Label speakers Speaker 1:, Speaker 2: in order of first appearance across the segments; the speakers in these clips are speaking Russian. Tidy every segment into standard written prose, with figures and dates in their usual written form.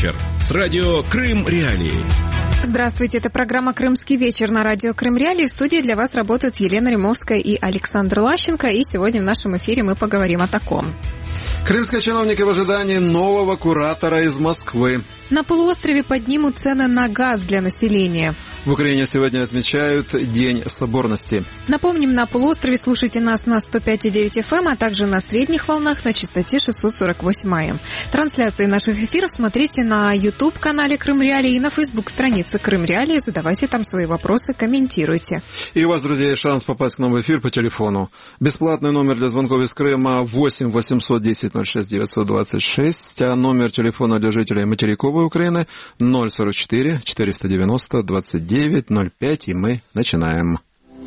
Speaker 1: вечер» с радио «Крым Реалии».
Speaker 2: Здравствуйте, это программа «Крымский вечер» на радио «Крым Реалии». В студии для вас работают Елена Римовская и Александр Лащенко. И сегодня в нашем эфире мы поговорим о таком.
Speaker 3: Крымские чиновники в ожидании нового куратора из Москвы.
Speaker 2: На полуострове поднимут цены на газ для населения.
Speaker 3: В Украине сегодня отмечают День соборности.
Speaker 2: Напомним, на полуострове слушайте нас на 105,9 FM, а также на средних волнах на частоте 648 АМ. Трансляции наших эфиров смотрите на YouTube-канале «Крым Реалии» и на Facebook-странице «Крым Реалии». Задавайте там свои вопросы, комментируйте.
Speaker 3: И у вас, друзья, есть шанс попасть к нам в эфир по телефону. Бесплатный номер для звонков из Крыма 8 810 06 926, а номер телефона для жителей материковой Украины 044 490 29 05, и мы начинаем.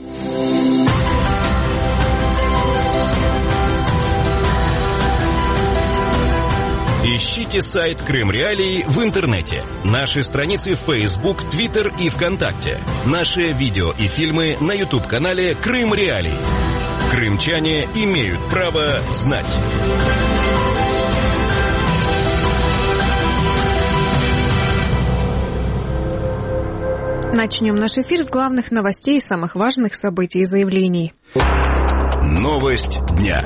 Speaker 1: Ищите сайт «Крым Реалии» в интернете. Наши страницы в Facebook, Twitter и ВКонтакте. Наши видео и фильмы на YouTube-канале «Крым Реалии». Крымчане имеют право знать.
Speaker 2: Начнем наш эфир с главных новостей и самых важных событий и заявлений.
Speaker 1: Новость дня.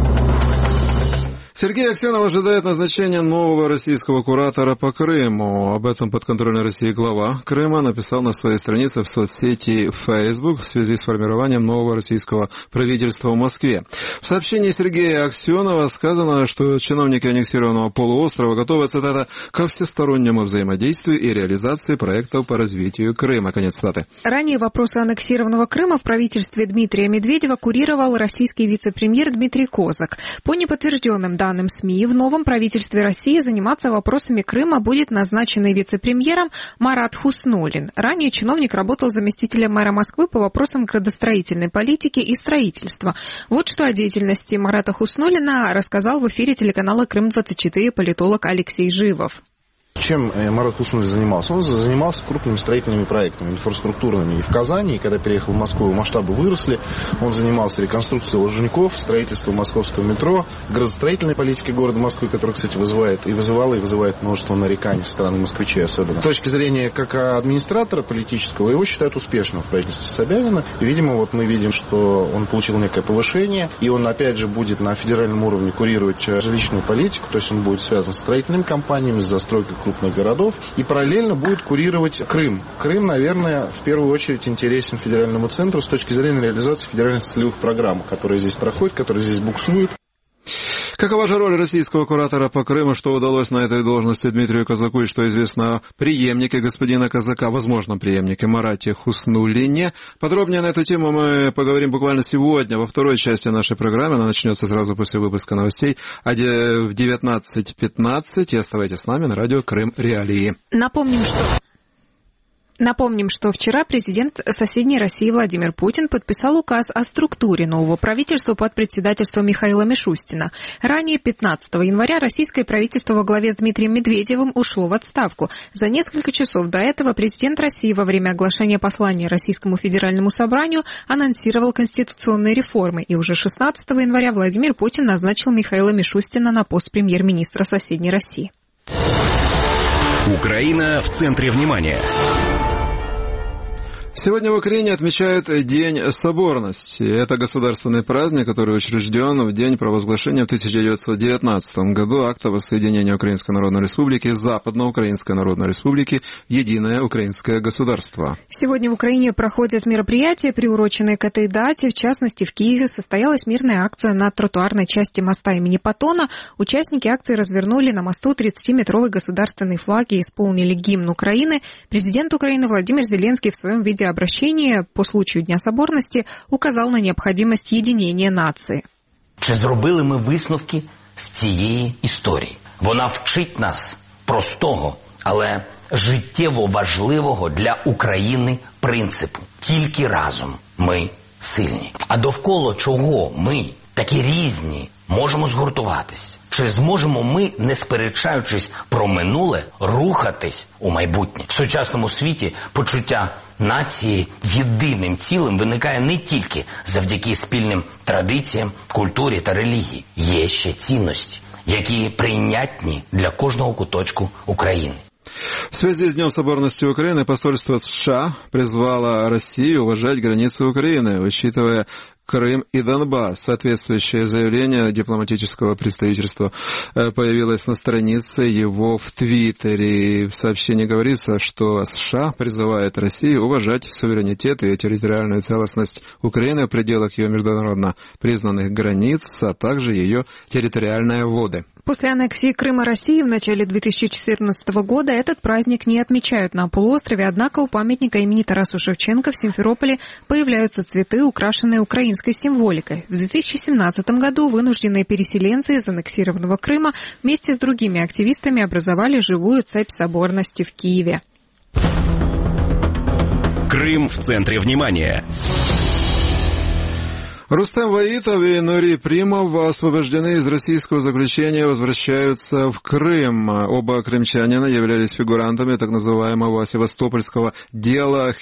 Speaker 3: Сергей Аксенов ожидает назначения нового российского куратора по Крыму. Об этом подконтрольной России глава Крыма написал на своей странице в соцсети Facebook в связи с формированием нового российского правительства в Москве. В сообщении Сергея Аксенова сказано, что чиновники аннексированного полуострова готовы, цитата, ко всестороннему взаимодействию и реализации проектов по развитию Крыма. Конец цитаты.
Speaker 2: Ранее вопросы аннексированного Крыма в правительстве Дмитрия Медведева курировал российский вице-премьер Дмитрий Козак. По неподтвержденным данным СМИ, в новом правительстве России заниматься вопросами Крыма будет назначенный вице-премьером Марат Хуснуллин. Ранее чиновник работал заместителем мэра Москвы по вопросам градостроительной политики и строительства. Вот что о деятельности Марата Хуснуллина рассказал в эфире телеканала «Крым-24» политолог Алексей Живов.
Speaker 4: Чем Марат Хуснуллин занимался? Он занимался крупными строительными проектами, инфраструктурными. И в Казани, и когда переехал в Москву, масштабы выросли. Он занимался реконструкцией Ложников, строительством московского метро, градостроительной политикой города Москвы, которая, кстати, вызывает множество нареканий со стороны москвичей особенно. С точки зрения как администратора политического, его считают успешным в правительстве Собянина. И, видимо, вот мы видим, что он получил некое повышение, и он, опять же, будет на федеральном уровне курировать жилищную политику, то есть он будет связан с строительными компаниями, с застройкой крупных городов, и параллельно будет курировать Крым. Крым, наверное, в первую очередь интересен федеральному центру с точки зрения реализации федеральных целевых программ, которые здесь проходят, которые здесь буксуют.
Speaker 3: Какова же роль российского куратора по Крыму, что удалось на этой должности Дмитрию Козаку и что известно о преемнике господина Козака, возможном преемнике Марате Хуснуллине? Подробнее на эту тему мы поговорим буквально сегодня, во второй части нашей программы. Она начнется сразу после выпуска новостей в 19:15. И оставайтесь с нами на радио «Крым Реалии».
Speaker 2: Напомним, что вчера президент соседней России Владимир Путин подписал указ о структуре нового правительства под председательством Михаила Мишустина. Ранее, 15 января, российское правительство во главе с Дмитрием Медведевым ушло в отставку. За несколько часов до этого президент России во время оглашения послания Российскому федеральному собранию анонсировал конституционные реформы. И уже 16 января Владимир Путин назначил Михаила Мишустина на пост премьер-министра соседней России.
Speaker 1: Украина в центре внимания.
Speaker 3: Сегодня в Украине отмечают День соборности. Это государственный праздник, который учрежден в день провозглашения в 1919 году акта воссоединения Украинской Народной Республики с Западноукраинской Народной Республики в единое украинское государство.
Speaker 2: Сегодня в Украине проходят мероприятия, приуроченные к этой дате. В частности, в Киеве состоялась мирная акция на тротуарной части моста имени Патона. Участники акции развернули на мосту 30-метровый государственный флаг и исполнили гимн Украины. Президент Украины Владимир Зеленский в своем видеообращении по случаю Дня соборности указал на необходимость єдинення нації.
Speaker 5: Чи зробили ми висновки з цієї історії? Вона вчить нас простого, але життєво важливого для України принципу. Тільки разом ми сильні. А довкола чого ми, такі різні, можемо згуртуватись? Чи зможемо ми, не сперечаючись про минуле, рухатись у майбутнє? В сучасному світі почуття нації єдиним цілим виникає не тільки завдяки спільним традиціям, культурі та релігії. Є ще цінності, які прийнятні для кожного куточку України.
Speaker 3: В связи с Днем Соборности Украины посольство США призвало Россию уважать границы Украины, учитывая Крым и Донбасс. Соответствующее заявление дипломатического представительства появилось на странице его в Твиттере. В сообщении говорится, что США призывает Россию уважать суверенитет и территориальную целостность Украины в пределах ее международно признанных границ, а также ее территориальные воды.
Speaker 2: После аннексии Крыма России в начале 2014 года этот праздник не отмечают на полуострове, однако у памятника имени Тарасу Шевченко в Симферополе появляются цветы, украшенные украинской символикой. В 2017 году вынужденные переселенцы из аннексированного Крыма вместе с другими активистами образовали живую цепь соборности в Киеве.
Speaker 1: Крым в центре внимания.
Speaker 3: Рустем Ваитов и Нури Примов, освобождены из российского заключения, возвращаются в Крым. Оба крымчанина являлись фигурантами так называемого севастопольского дела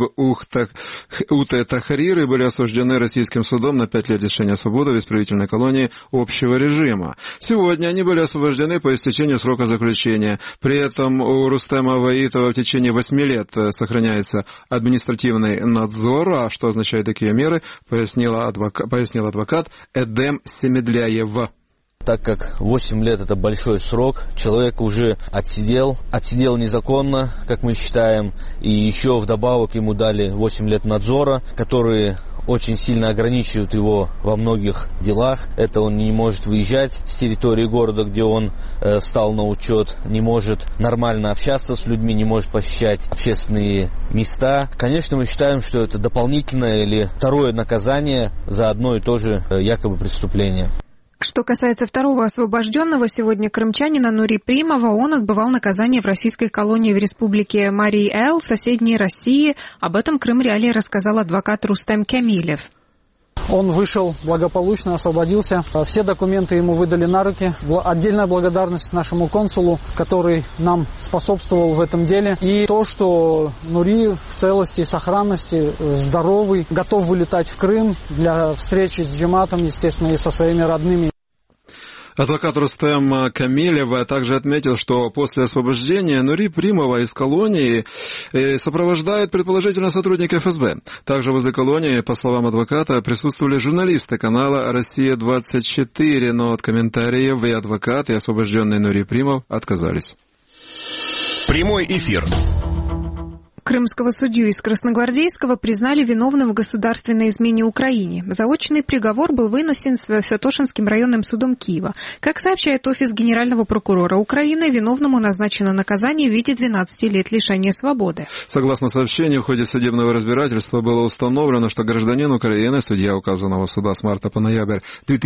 Speaker 3: Хизб-ут-Тахрир и были осуждены российским судом на 5 лет лишения свободы в исправительной колонии общего режима. Сегодня они были освобождены по истечению срока заключения. При этом у Рустема Ваитова в течение 8 лет сохраняется административный надзор. А что означают такие меры, пояснил адвокат Эдем Семедляев.
Speaker 6: Так как 8 лет это большой срок, человек уже отсидел незаконно, как мы считаем, и еще вдобавок ему дали 8 лет надзора, которые очень сильно ограничивают его во многих делах. Это он не может выезжать с территории города, где он встал на учет, не может нормально общаться с людьми, не может посещать общественные места. Конечно, мы считаем, что это дополнительное или второе наказание за одно и то же якобы преступление.
Speaker 2: Что касается второго освобожденного сегодня крымчанина Нури Примова, он отбывал наказание в российской колонии в республике Марий-Эл, соседней России. Об этом Крым Реалии рассказал адвокат Рустем Камилев.
Speaker 7: Он вышел благополучно, освободился. Все документы ему выдали на руки. Отдельная благодарность нашему консулу, который нам способствовал в этом деле. И то, что Нури в целости и сохранности, здоровый, готов вылетать в Крым для встречи с джематом, естественно, и со своими родными.
Speaker 3: Адвокат Рустем Камилев также отметил, что после освобождения Нури Примова из колонии сопровождает предположительно сотрудники ФСБ. Также возле колонии, по словам адвоката, присутствовали журналисты канала «Россия-24», но от комментариев и адвокат, и освобожденный Нури Примов отказались.
Speaker 1: Прямой эфир.
Speaker 2: Крымского судью из Красногвардейского признали виновным в государственной измене Украине. Заочный приговор был вынесен Святошинским районным судом Киева. Как сообщает офис генерального прокурора Украины, виновному назначено наказание в виде 12 лет лишения свободы.
Speaker 3: Согласно сообщению, в ходе судебного разбирательства было установлено, что гражданин Украины, судья указанного суда с марта по ноябрь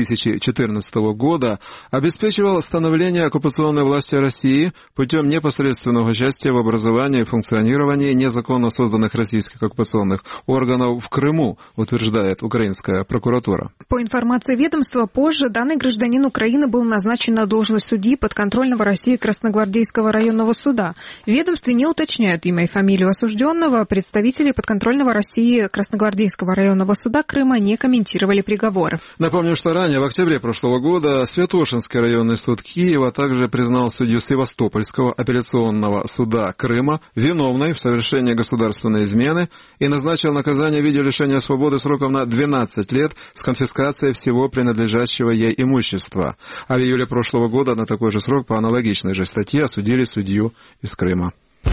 Speaker 3: 2014 года, обеспечивал становление оккупационной власти России путем непосредственного участия в образовании и функционировании незаконно созданных российских оккупационных органов в Крыму, утверждает украинская прокуратура.
Speaker 2: По информации ведомства, позже данный гражданин Украины был назначен на должность судьи подконтрольного России Красногвардейского районного суда. В ведомстве не уточняют имя и фамилию осужденного. Представители подконтрольного России Красногвардейского районного суда Крыма не комментировали приговоры.
Speaker 3: Напомню, что ранее, в октябре прошлого года, Святошинский районный суд Киева также признал судью Севастопольского апелляционного суда Крыма виновной в совершении государственной измены и назначил наказание в виде лишения свободы сроком на 12 лет с конфискацией всего принадлежащего ей имущества. А в июле прошлого года на такой же срок по аналогичной же статье осудили судью из Крыма.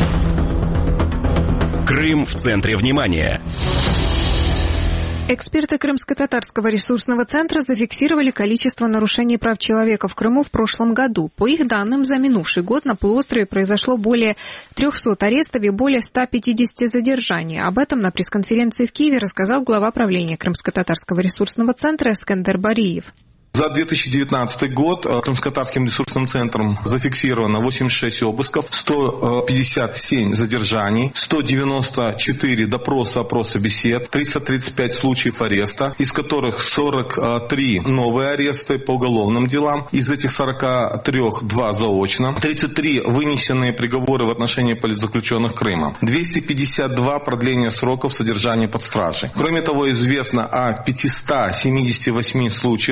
Speaker 1: Крым в центре внимания.
Speaker 2: Эксперты Крымско-татарского ресурсного центра зафиксировали количество нарушений прав человека в Крыму в прошлом году. По их данным, за минувший год на полуострове произошло более 300 арестов и более 150 задержаний. Об этом на пресс-конференции в Киеве рассказал глава правления Крымско-татарского ресурсного центра Эскендер Бариев.
Speaker 8: За 2019 год Крымско-татарским ресурсным центром зафиксировано 86 обысков, 157 задержаний, 194 опроса бесед, 335 случаев ареста, из которых 43 новые аресты по уголовным делам, из этих 43 2 заочно, 33 вынесенные приговоры в отношении политзаключенных Крыма, 252 продления сроков содержания под стражей. Кроме того, известно о 578 случаях нарушения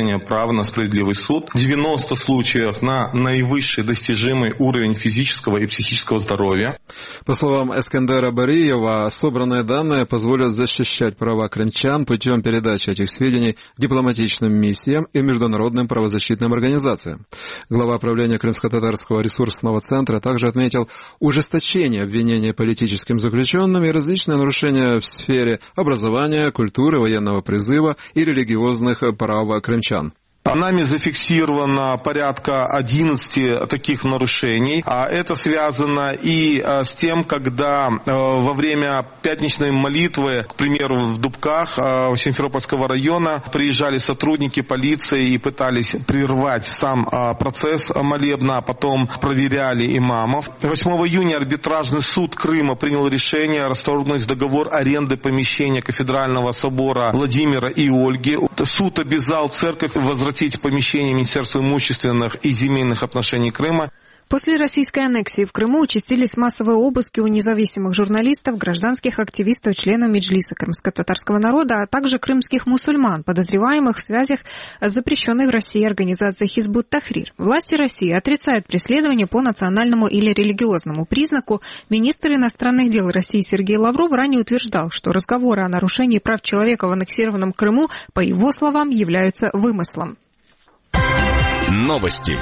Speaker 8: нарушение права на справедливый суд, 90 случаев на наивысший достижимый уровень физического и психического здоровья.
Speaker 3: По словам Эскендера Бариева, собранные данные позволят защищать права крымчан путем передачи этих сведений дипломатичным миссиям и международным правозащитным организациям. Глава правления Крымско-Татарского ресурсного центра также отметил ужесточение обвинений политическим заключенным и различные нарушения в сфере образования, культуры, военного призыва и религиозных прав крымчан.
Speaker 8: Нами зафиксировано порядка 11 таких нарушений. Это связано и с тем, когда во время пятничной молитвы, к примеру, в Дубках Симферопольского района приезжали сотрудники полиции и пытались прервать сам процесс молебна, а потом проверяли имамов. 8 июня арбитражный суд Крыма принял решение расторгнуть договор аренды помещения кафедрального собора Владимира и Ольги. Суд обязал церковь возвратить помещение Министерства имущественных и земельных отношений Крыма.
Speaker 2: После российской аннексии в Крыму участились массовые обыски у независимых журналистов, гражданских активистов, членов Меджлиса крымско-татарского народа, а также крымских мусульман, подозреваемых в связях с запрещенной в России организацией Хизбут Тахрир. Власти России отрицают преследование по национальному или религиозному признаку. Министр иностранных дел России Сергей Лавров ранее утверждал, что разговоры о нарушении прав человека в аннексированном Крыму, по его словам, являются вымыслом.
Speaker 1: Новости.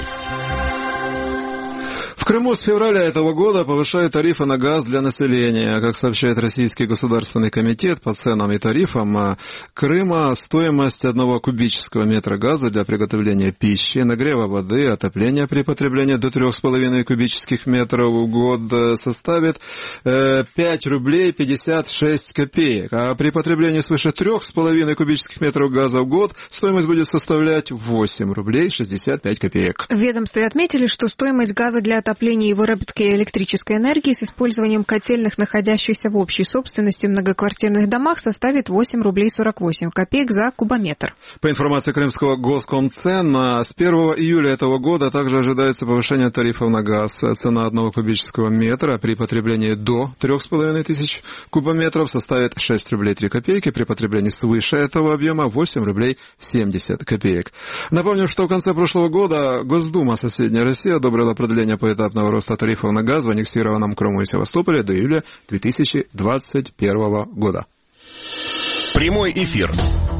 Speaker 3: В Крыму с февраля этого года повышают тарифы на газ для населения. Как сообщает Российский государственный комитет по ценам и тарифам Крыма, стоимость 1 кубического метра газа для приготовления пищи, нагрева воды, отопления при потреблении до 3,5 кубических метров в год составит 5 рублей 56 копеек. А при потреблении свыше 3,5 кубических метров газа в год стоимость будет составлять 8 рублей 65 копеек.
Speaker 2: В ведомстве отметили, что стоимость газа для отопления и выработки электрической энергии с использованием котельных, находящихся в общей собственности в многоквартирных домах, составит 8 рублей 48 копеек за кубометр.
Speaker 3: По информации Крымского Госкомцен, с 1 июля этого года также ожидается повышение тарифов на газ. Цена 1 кубического метра при потреблении до 3,5 тысяч кубометров составит 6 рублей 3 копейки, при потреблении свыше этого объема 8 рублей 70 копеек. Напомню, что в конце прошлого года Госдума соседней России одобрила продление поэтапного роста тарифов на газ в аннексированном Крыму и Севастополе до июля 2021 года.
Speaker 1: Прямой эфир.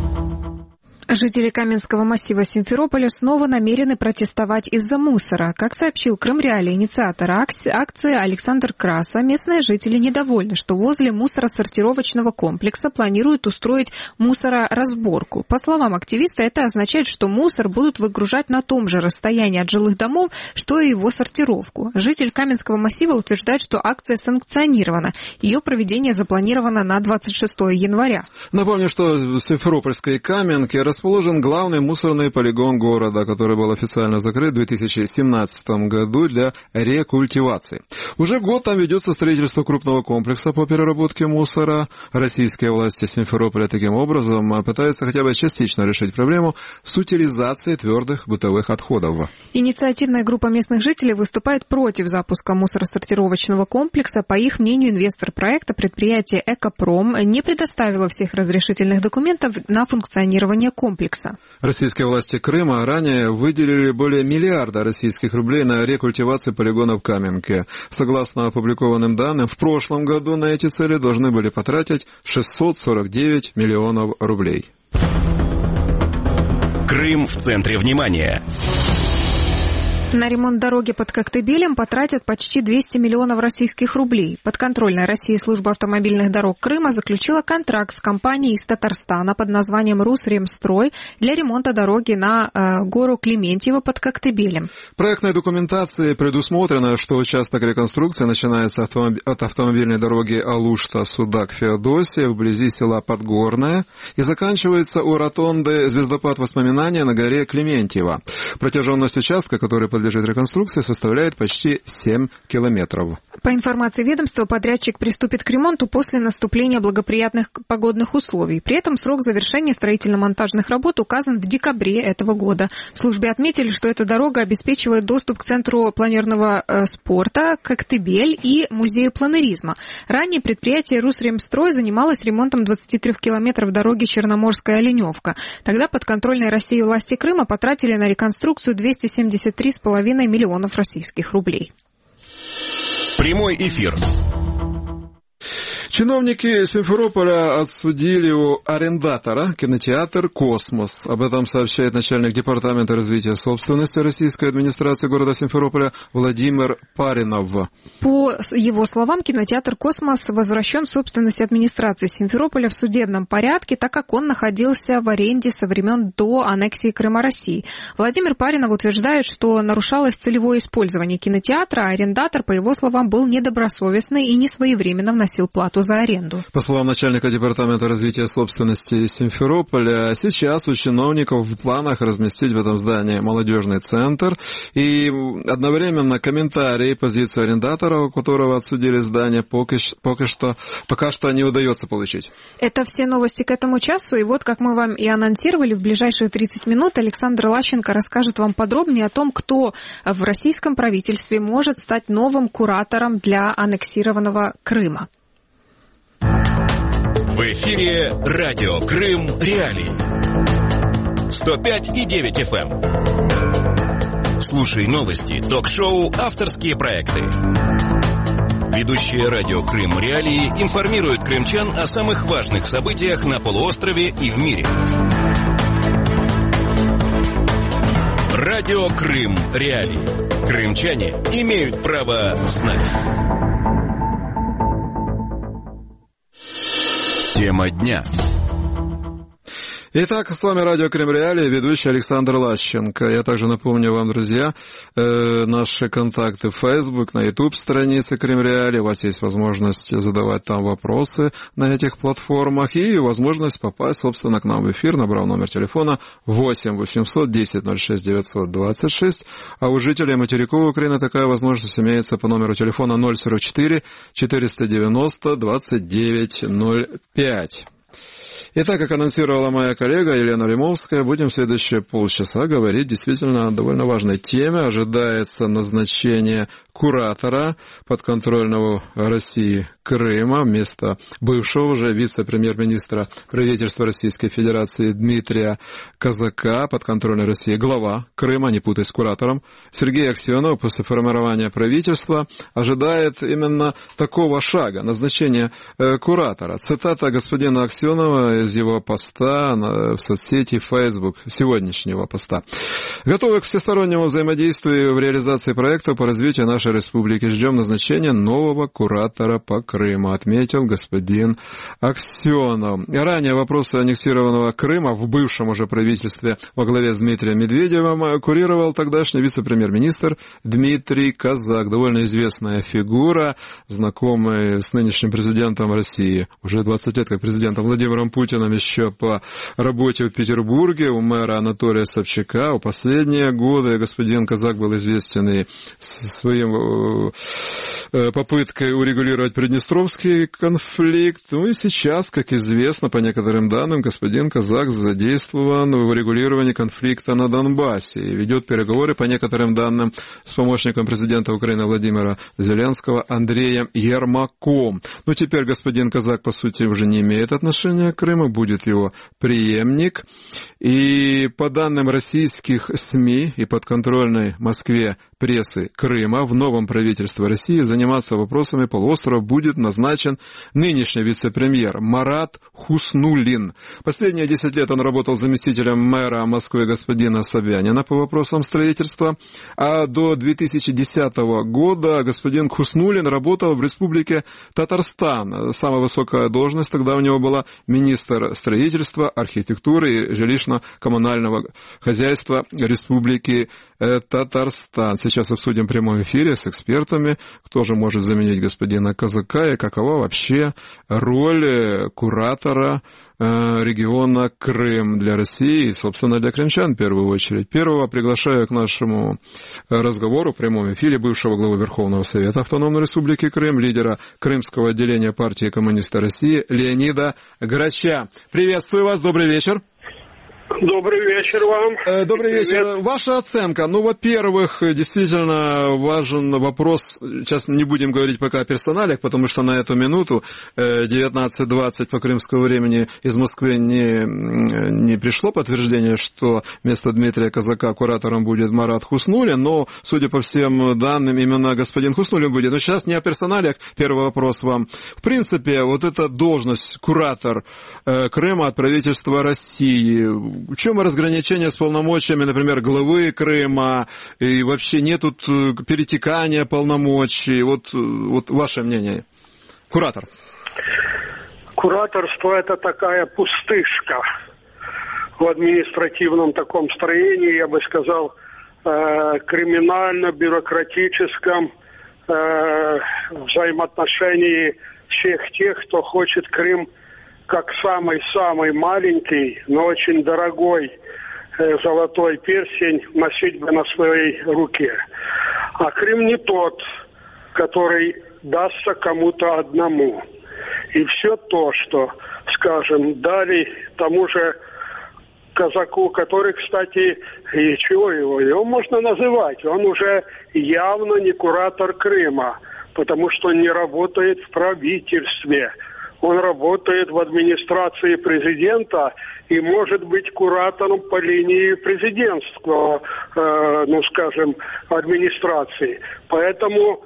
Speaker 2: Жители Каменского массива Симферополя снова намерены протестовать из-за мусора. Как сообщил Крымреалии, инициатор акции Александр Краса, местные жители недовольны, что возле мусоросортировочного комплекса планируют устроить мусороразборку. По словам активиста, это означает, что мусор будут выгружать на том же расстоянии от жилых домов, что и его сортировку. Житель Каменского массива утверждает, что акция санкционирована. Ее проведение запланировано на 26 января.
Speaker 3: Напомню, что в Симферопольской Каменке расположен главный мусорный полигон города, который был официально закрыт в 2017 году для рекультивации. Уже год там ведется строительство крупного комплекса по переработке мусора. Российские власти Симферополя таким образом пытаются хотя бы частично решить проблему с утилизацией твердых бытовых отходов.
Speaker 2: Инициативная группа местных жителей выступает против запуска мусоросортировочного комплекса. По их мнению, инвестор проекта, предприятие «Экопром», не предоставило всех разрешительных документов на функционирование комплекса.
Speaker 3: Российские власти Крыма ранее выделили более миллиарда российских рублей на рекультивацию полигона в Каменке. Согласно опубликованным данным, в прошлом году на эти цели должны были потратить 649 миллионов рублей.
Speaker 1: Крым в центре внимания.
Speaker 2: На ремонт дороги под Коктебелем потратят почти 200 миллионов российских рублей. Подконтрольная России служба автомобильных дорог Крыма заключила контракт с компанией из Татарстана под названием «Русремстрой» для ремонта дороги на гору Клементьево под Коктебелем.
Speaker 3: В проектной документации предусмотрено, что участок реконструкции начинается от автомобильной дороги Алушта-Судак-Феодосия вблизи села Подгорное и заканчивается у ротонды «Звездопад Воспоминания» на горе Клементьево. Протяженность участка, который подлежит реконструкции, составляет почти 7 километров.
Speaker 2: По информации ведомства, подрядчик приступит к ремонту после наступления благоприятных погодных условий. При этом срок завершения строительно-монтажных работ указан в декабре этого года. В службе отметили, что эта дорога обеспечивает доступ к центру планерного спорта, Коктебель и музею планеризма. Ранее предприятие «Русремстрой» занималось ремонтом 23 километров дороги Черноморская-Оленевка. Тогда подконтрольные России власти Крыма потратили на реконструкцию 273,5 миллионов российских рублей.
Speaker 1: Прямой эфир.
Speaker 3: Чиновники Симферополя отсудили у арендатора кинотеатр «Космос». Об этом сообщает начальник департамента развития собственности российской администрации города Симферополя Владимир Паринов.
Speaker 2: По его словам, кинотеатр «Космос» возвращен в собственность администрации Симферополя в судебном порядке, так как он находился в аренде со времен до аннексии Крыма России. Владимир Паринов утверждает, что нарушалось целевое использование кинотеатра, а арендатор, по его словам, был недобросовестный и несвоевременно вносил плату за аренду.
Speaker 3: По словам начальника департамента развития собственности Симферополя, сейчас у чиновников в планах разместить в этом здании молодежный центр, и одновременно комментарии позиции арендатора, у которого отсудили здание, пока что не удается получить.
Speaker 2: Это все новости к этому часу, и вот, как мы вам и анонсировали, в ближайшие 30 минут Александр Лащенко расскажет вам подробнее о том, кто в российском правительстве может стать новым куратором для аннексированного Крыма.
Speaker 1: В эфире радио Крым Реалии. 105,9 FM. Слушай новости, ток-шоу, авторские проекты. Ведущие радио Крым Реалии информируют крымчан о самых важных событиях на полуострове и в мире. Радио Крым Реалии. Крымчане имеют право знать. Тема дня.
Speaker 3: Итак, с вами радио Крым Реалии, ведущий Александр Лащенко. Я также напомню вам, друзья, наши контакты в Facebook, на YouTube странице Крым Реалии. У вас есть возможность задавать там вопросы на этих платформах и возможность попасть, собственно, к нам в эфир, набрав номер телефона 8 800 10 06 926. А у жителей материковой Украины такая возможность имеется по номеру телефона 044 490 2905. Итак, как анонсировала моя коллега Елена Римовская, будем в следующие полчаса говорить действительно о довольно важной теме. Ожидается назначение куратора подконтрольного России Крыма вместо бывшего уже вице-премьер-министра правительства Российской Федерации Дмитрия Казака, подконтрольной России глава Крыма, не путай с куратором. Сергей Аксенов после формирования правительства ожидает именно такого шага, назначения куратора. Цитата господина Аксенова из его поста в соцсети Facebook, сегодняшнего поста. Готовы к всестороннему взаимодействию в реализации проектов по развитию нашей республики. Ждем назначения нового куратора по Крыму, отметил господин Аксенов. Ранее вопросы аннексированного Крыма в бывшем уже правительстве во главе с Дмитрием Медведевым курировал тогдашний вице-премьер-министр Дмитрий Казак, довольно известная фигура, знакомый с нынешним президентом России, уже 20 лет как президентом Владимиром Путиным, еще по работе в Петербурге у мэра Анатолия Собчака. В последние годы господин Казак был известен и своим попыткой урегулировать приднестровский конфликт. Ну и сейчас, как известно, по некоторым данным, господин Казак задействован в урегулировании конфликта на Донбассе и ведет переговоры, по некоторым данным, с помощником президента Украины Владимира Зеленского Андреем Ермаком. Но теперь господин Казак, по сути, уже не имеет отношения к Крыму, будет его преемник. И по данным российских СМИ и подконтрольной Москве прессы Крыма, в новом правительстве России заниматься вопросами полуострова будет назначен нынешний вице-премьер Марат Хуснуллин. Последние 10 лет он работал заместителем мэра Москвы господина Собянина по вопросам строительства, а до 2010 года господин Хуснуллин работал в республике Татарстан. Самая высокая должность тогда у него была министр строительства, архитектуры и жилищно-коммунального хозяйства республики Татарстан. Сейчас обсудим в прямом эфире с экспертами, кто же же может заменить господина Казака, и какова вообще роль куратора региона Крым для России и, собственно, для крымчан в первую очередь. Первого приглашаю к нашему разговору в прямом эфире бывшего главу Верховного Совета Автономной Республики Крым, лидера Крымского отделения партии коммунистов России Леонида Грача. Приветствую вас, добрый вечер.
Speaker 9: Добрый вечер вам.
Speaker 3: Добрый вечер. Ваша оценка. Ну, во-первых, действительно важен вопрос. Сейчас не будем говорить пока о персоналиях, потому что на эту минуту 19:20 по крымскому времени из Москвы не пришло подтверждение, что вместо Дмитрия Казака куратором будет Марат Хуснуллин, но, судя по всем данным, именно господин Хуснуллин будет. Но сейчас не о персоналиях. Первый вопрос вам. В принципе, вот эта должность куратор Крыма от правительства России, в чем разграничение с полномочиями, например, главы Крыма, и вообще нет тут перетекания полномочий? Вот ваше мнение. Куратор.
Speaker 9: Кураторство – это такая пустышка в административном таком строении, я бы сказал, криминально-бюрократическом взаимоотношении всех тех, кто хочет Крым как самый-самый маленький, но очень дорогой золотой перстень носить бы на своей руке. А Крым не тот, который дастся кому-то одному. И все то, что, скажем, дали тому же Казаку, который, кстати, и чего его можно называть, он уже явно не куратор Крыма, потому что не работает в правительстве. Он работает в администрации президента и может быть куратором по линии президентского, администрации. Поэтому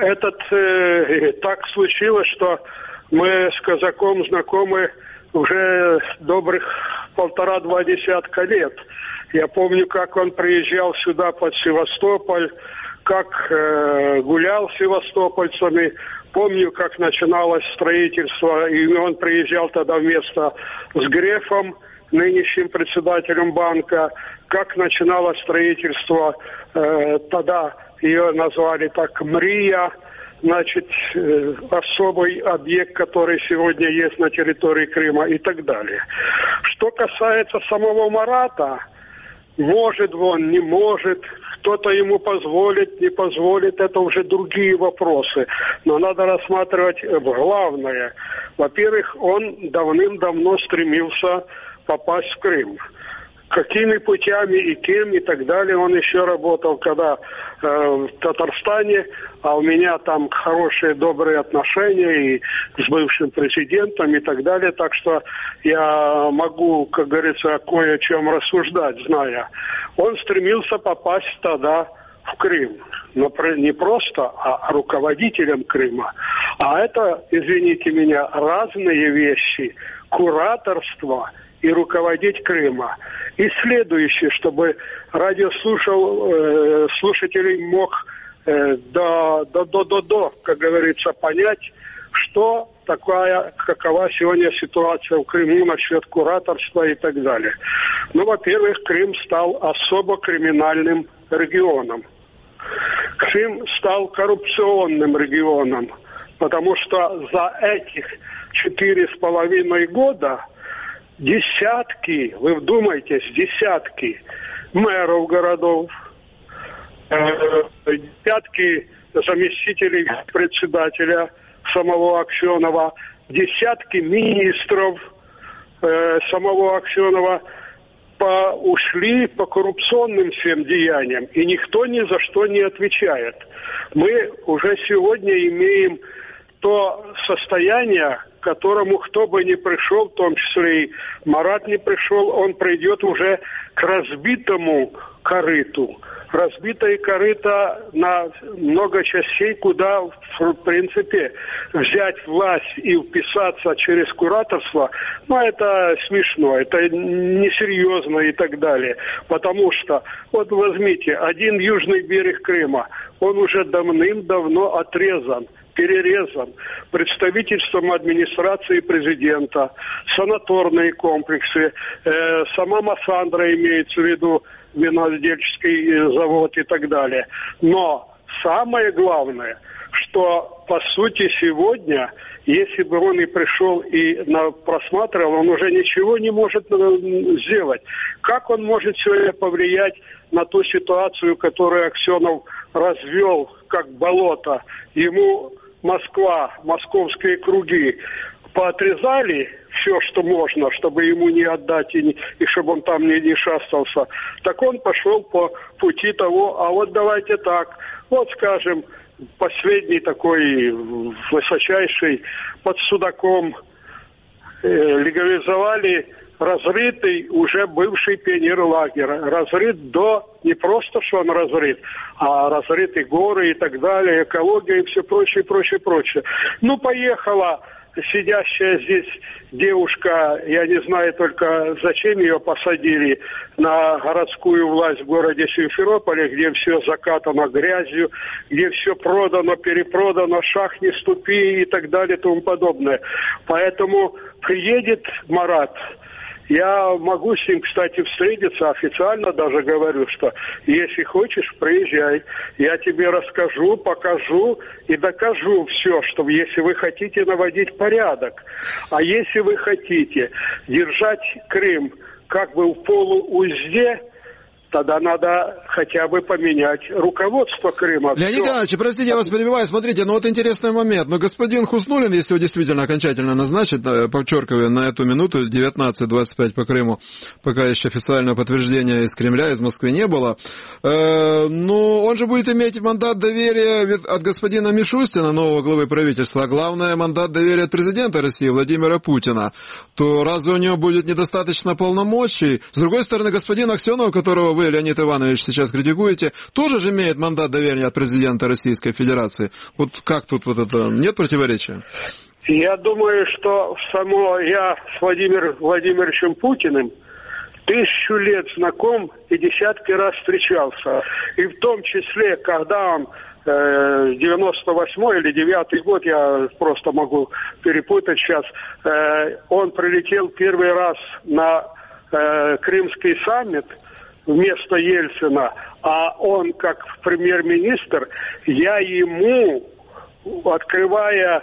Speaker 9: так случилось, что мы с Казаком знакомы уже добрых 1,5-2 десятка лет. Я помню, как он приезжал сюда под Севастополь, как гулял с севастопольцами. Помню, как начиналось строительство, и он приезжал тогда вместе с Грефом, нынешним председателем банка, как начиналось строительство, тогда ее назвали так МРИЯ, значит, особый объект, который сегодня есть на территории Крыма и так далее. Что касается самого Марата, может он, не может, кто-то ему позволит, не позволит, это уже другие вопросы. Но надо рассматривать главное. Во-первых, он давным-давно стремился попасть в Крым. Какими путями и кем и так далее. Он еще работал, когда в Татарстане, а у меня там хорошие, добрые отношения и с бывшим президентом и так далее. Так что я могу, как говорится, кое о чем рассуждать, зная. Он стремился попасть тогда в Крым. Но не просто, а руководителем Крыма. А это, извините меня, разные вещи. Кураторство и руководить Крыма. И следующее, чтобы радиослушатель мог как говорится, понять, что такая, какова сегодня ситуация в Крыму насчет кураторства и так далее. Ну, во-первых, Крым стал особо криминальным регионом. Крым стал коррупционным регионом, потому что за этих 4,5 года десятки, вы вдумайтесь, десятки мэров городов, десятки заместителей председателя самого Аксенова, десятки министров самого Аксенова ушли по коррупционным всем деяниям, и никто ни за что не отвечает. Мы уже сегодня имеем то состояние, к которому кто бы ни пришел, в том числе и Марат не пришел, он придет уже к разбитому корыту. Разбитое корыто на много частей, куда, в принципе, взять власть и вписаться через кураторство, это смешно, это несерьезно и так далее. Потому что, вот возьмите, один южный берег Крыма, он уже давным-давно отрезан, перерезан представительством администрации президента, санаторные комплексы, сама Массандра имеется в виду, виноделческий завод и так далее. Но самое главное, что, по сути, сегодня, если бы он и пришел и просматривал, он уже ничего не может сделать. Как он может сегодня повлиять на ту ситуацию, которую Аксенов развел как болото? Ему Москва, московские круги поотрезали все, что можно, чтобы ему не отдать и чтобы он там не шастался. Так он пошел по пути того, а вот давайте так, вот скажем, последний такой высочайший под Судаком легализовали разрытый уже бывший пионерлагерь. Разрыт не просто, что он разрыт, а разрыты горы и так далее, экология и все прочее, прочее, прочее. Ну, поехала сидящая здесь девушка, я не знаю только зачем ее посадили на городскую власть в городе Симферополе, где все закатано грязью, где все продано, перепродано, шаг не ступи и так далее и тому подобное. Поэтому приедет Марат. Я могу с ним, кстати, встретиться, официально даже говорю, что если хочешь, приезжай. Я тебе расскажу, покажу и докажу все, что если вы хотите наводить порядок. А если вы хотите держать Крым как бы в полуузде, тогда надо хотя бы поменять руководство Крыма.
Speaker 3: Леонид Иванович, простите, я вас перебиваю. Смотрите, вот интересный момент. Но господин Хуснуллин, если его действительно окончательно назначат, подчеркиваю, на эту минуту 19:25 по Крыму, пока еще официального подтверждения из Кремля, из Москвы не было, но он же будет иметь мандат доверия от господина Мишустина, нового главы правительства, а главное, мандат доверия от президента России Владимира Путина. То разве у него будет недостаточно полномочий? С другой стороны, господин Аксенов, которого вы, Леонид Иванович, сейчас критикуете, тоже же имеет мандат доверия от президента Российской Федерации. Вот как тут вот это, нет противоречия?
Speaker 9: Я думаю, что я с Владимиром Владимировичем Путиным 1000 лет знаком и десятки раз встречался. И в том числе, когда он 98-й или 9-й год, я просто могу перепутать сейчас, он прилетел первый раз на Крымский саммит вместо Ельцина, а он как премьер-министр, я ему, открывая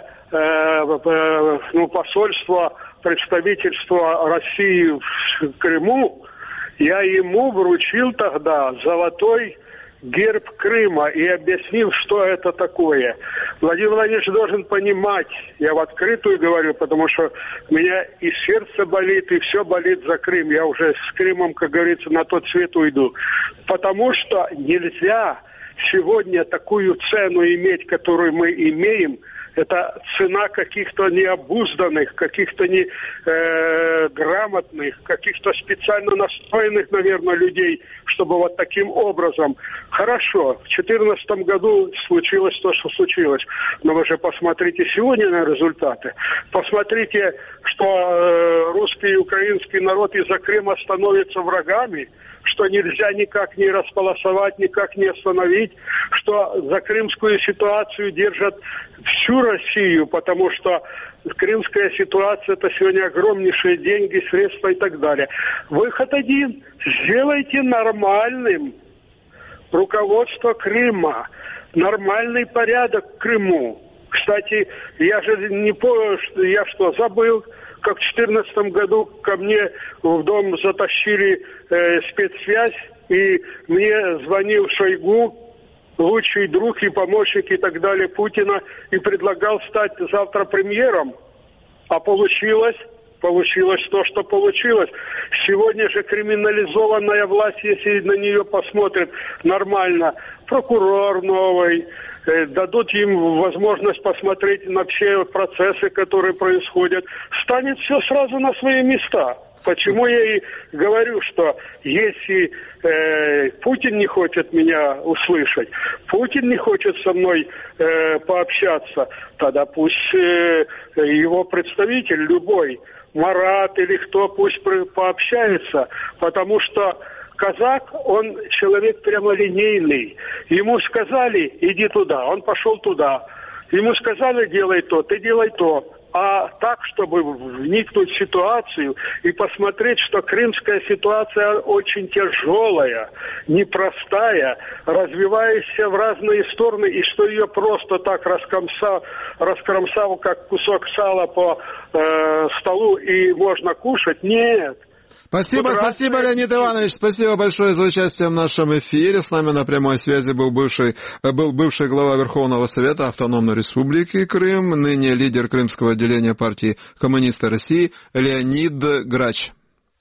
Speaker 9: посольство, представительство России в Крыму, я ему вручил тогда золотой герб Крыма и объяснил, что это такое. Владимир Владимирович должен понимать, я в открытую говорю, потому что у меня и сердце болит, и все болит за Крым. Я уже с Крымом, как говорится, на тот свет уйду. Потому что нельзя сегодня такую цену иметь, которую мы имеем. Это цена каких-то необузданных, каких-то неграмотных, каких-то специально настроенных, наверное, людей, чтобы вот таким образом. Хорошо, в 2014 году случилось то, что случилось. Но вы же посмотрите сегодня на результаты. Посмотрите, что русский и украинский народ из-за Крыма становятся врагами, что нельзя никак не располосовать, никак не остановить, что за крымскую ситуацию держат всю Россию, потому что крымская ситуация – это сегодня огромнейшие деньги, средства и так далее. Выход один – сделайте нормальным руководство Крыма, нормальный порядок в Крыму. Кстати, я же не помню, я что, забыл, как в 2014 году ко мне в дом затащили спецсвязь, и мне звонил Шойгу, лучший друг и помощник и так далее Путина, и предлагал стать завтра премьером. А получилось то, что получилось. Сегодня же криминализованная власть, если на нее посмотрят нормально, прокурор новый, дадут им возможность посмотреть на все процессы, которые происходят, станет все сразу на свои места. Почему я и говорю, что если Путин не хочет меня услышать, Путин не хочет со мной пообщаться, тогда пусть его представитель любой, Марат или кто, пусть пообщается, потому что казак, он человек прямолинейный. Ему сказали, иди туда, он пошел туда. Ему сказали, делай то, ты делай то. а так, чтобы вникнуть в ситуацию и посмотреть, что крымская ситуация очень тяжелая, непростая, развивающаяся в разные стороны, и что ее просто так раскромсал как кусок сала по столу и можно кушать. Нет.
Speaker 3: Спасибо, Леонид Иванович. Спасибо большое за участие в нашем эфире. С нами на прямой связи был бывший глава Верховного Совета Автономной Республики Крым, ныне лидер крымского отделения партии «Коммунисты России» Леонид Грач.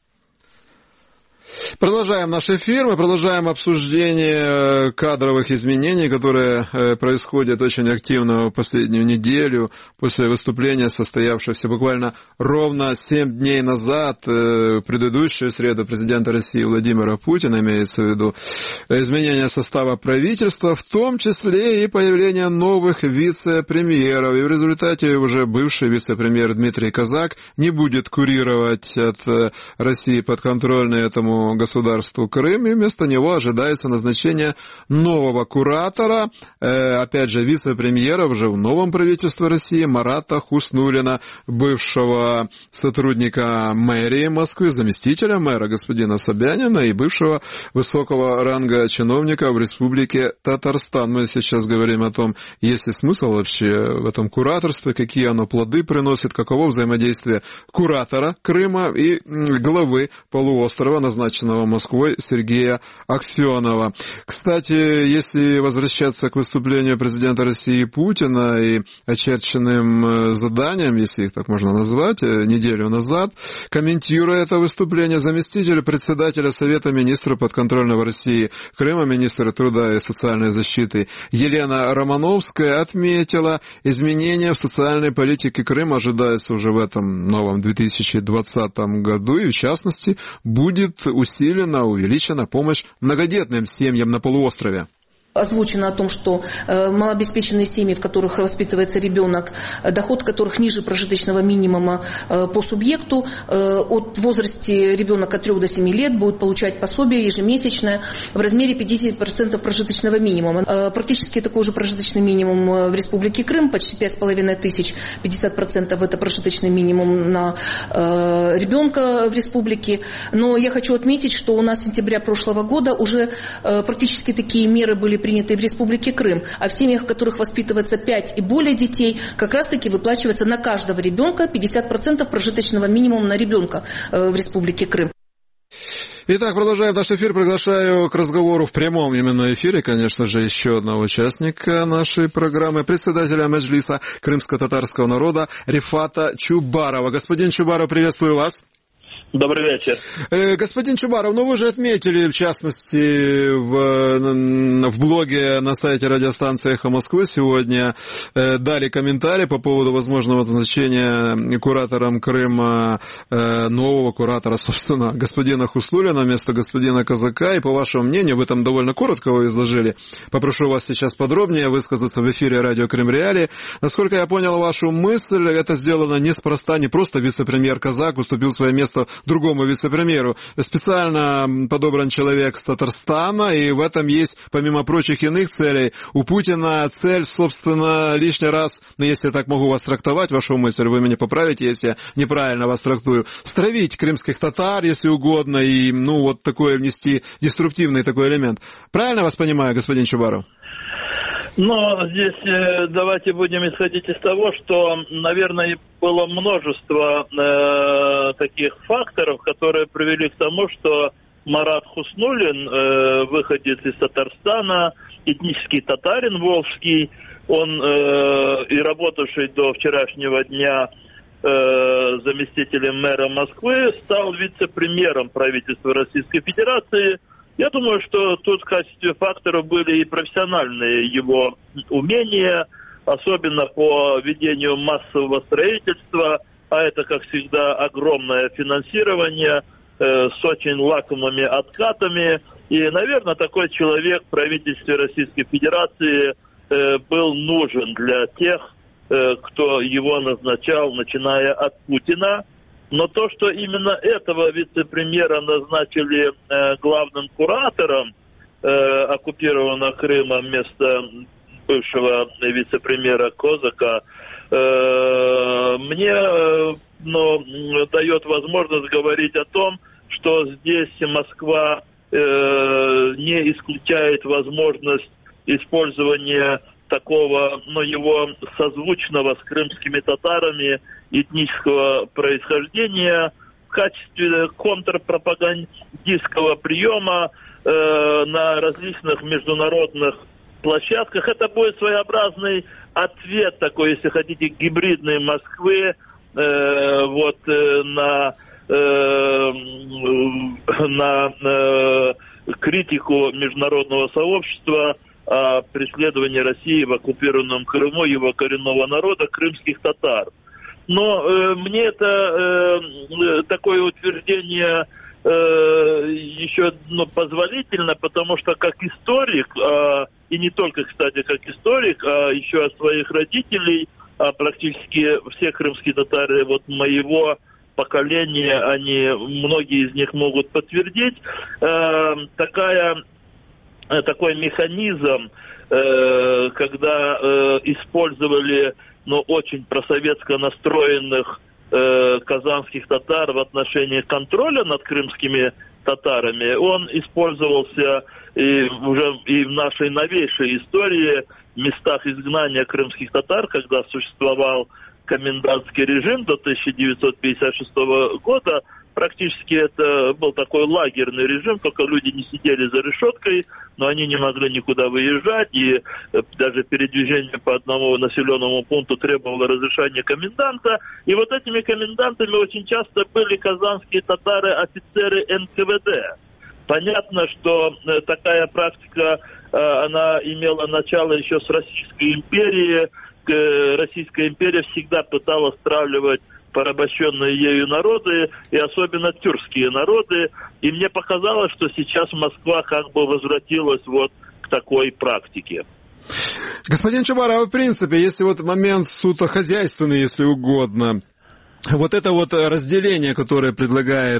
Speaker 3: Продолжаем наш эфир, мы продолжаем обсуждение кадровых изменений, которые происходят очень активно в последнюю неделю после выступления, состоявшегося буквально ровно 7 дней назад, в предыдущую среду президента России Владимира Путина, имеется в виду изменение состава правительства, в том числе и появление новых вице-премьеров. И в результате уже бывший вице-премьер Дмитрий Казак не будет курировать от России подконтрольной этому государству Крым, и вместо него ожидается назначение нового куратора, опять же, вице-премьера уже в новом правительстве России Марата Хуснуллина, бывшего сотрудника мэрии Москвы, заместителя мэра господина Собянина и бывшего высокого ранга чиновника в республике Татарстан. Мы сейчас говорим о том, есть ли смысл вообще в этом кураторстве, какие оно плоды приносит, каково взаимодействие куратора Крыма и главы полуострова, назначенного Москвой Сергея Аксенова. Кстати, если возвращаться к выступлению президента России Путина и очерченным заданиям, если их так можно назвать, неделю назад, комментируя это выступление, заместитель председателя Совета министров подконтрольного России Крыма, министра труда и социальной защиты Елена Романовская отметила, изменения в социальной политике Крыма ожидаются уже в этом новом 2020 году, и в частности будет увеличена помощь многодетным семьям на полуострове.
Speaker 10: Озвучено о том, что малообеспеченные семьи, в которых воспитывается ребенок, доход которых ниже прожиточного минимума по субъекту, от возрасте ребенка от 3 до 7 лет будет получать пособие ежемесячное в размере 50% прожиточного минимума. Практически такой же прожиточный минимум в Республике Крым, почти 5500, 50% это прожиточный минимум на ребенка в республике. Но я хочу отметить, что у нас с сентября прошлого года уже практически такие меры были приняты в Республике Крым, а в семьях, в которых воспитывается 5 и более детей, как раз-таки выплачивается на каждого ребенка 50% прожиточного минимума на ребенка в Республике Крым.
Speaker 3: Итак, продолжаем наш эфир. Приглашаю к разговору в прямом именно эфире, конечно же, еще одного участника нашей программы, председателя Меджлиса крымско-татарского народа Рифата Чубарова. Господин Чубаров, приветствую вас.
Speaker 11: Добрый вечер.
Speaker 3: Господин Чубаров, вы же отметили, в частности, в блоге на сайте радиостанции «Эхо Москвы» сегодня дали комментарий по поводу возможного назначения куратором Крыма нового куратора, собственно, господина Хуснуллина вместо господина Казака. И, по вашему мнению, вы там довольно коротко его изложили. Попрошу вас сейчас подробнее высказаться в эфире радио Крым Реалии. Насколько я понял вашу мысль, это сделано неспроста, не просто вице-премьер Казак уступил свое место другому вице-премьеру. Специально подобран человек с Татарстана, и в этом есть, помимо прочих иных целей, у Путина цель, собственно, лишний раз, если я так могу вас трактовать, вашу мысль, вы меня поправите, если я неправильно вас трактую, стравить крымских татар, если угодно, и, вот такое внести деструктивный такой элемент. Правильно вас понимаю, господин Чубаров?
Speaker 11: Но здесь давайте будем исходить из того, что, наверное, было множество таких факторов, которые привели к тому, что Марат Хуснуллин, выходец из Татарстана, этнический татарин волжский, он и работавший до вчерашнего дня заместителем мэра Москвы, стал вице-премьером правительства Российской Федерации. Я думаю, что тут в качестве факторов были и профессиональные его умения, особенно по ведению массового строительства, а это, как всегда, огромное финансирование с очень лакомыми откатами. И, наверное, такой человек в правительстве Российской Федерации был нужен для тех, кто его назначал, начиная от Путина. Но то, что именно этого вице-премьера назначили главным куратором оккупированного Крыма вместо бывшего вице-премьера Козака, мне дает возможность говорить о том, что здесь Москва не исключает возможность использования такого, его созвучного с крымскими татарами этнического происхождения в качестве контрпропагандистского приема на различных международных площадках. Это будет своеобразный ответ такой, если хотите, гибридной Москвы на критику международного сообщества о преследовании России в оккупированном Крыму его коренного народа, крымских татар. Но мне это такое утверждение еще позволительно, потому что как историк, и не только, кстати, как историк, а еще от своих родителей, практически все крымские татары моего поколения, многие из них могут подтвердить, такой механизм, когда использовали очень просоветско настроенных казанских татар в отношении контроля над крымскими татарами, он использовался и в нашей новейшей истории, в местах изгнания крымских татар, когда существовал комендантский режим до 1956 года. Практически это был такой лагерный режим, только люди не сидели за решеткой, но они не могли никуда выезжать, и даже передвижение по одному населенному пункту требовало разрешения коменданта. И этими комендантами очень часто были казанские татары, офицеры НКВД. Понятно, что такая практика, она имела начало еще с Российской империи. Российская империя всегда пыталась стравливать порабощенные ею народы, и особенно тюркские народы. И мне показалось, что сейчас Москва возвратилась к такой практике.
Speaker 3: Господин Чубаров, в принципе, если момент суто хозяйственный, если угодно, это разделение, которое предлагает,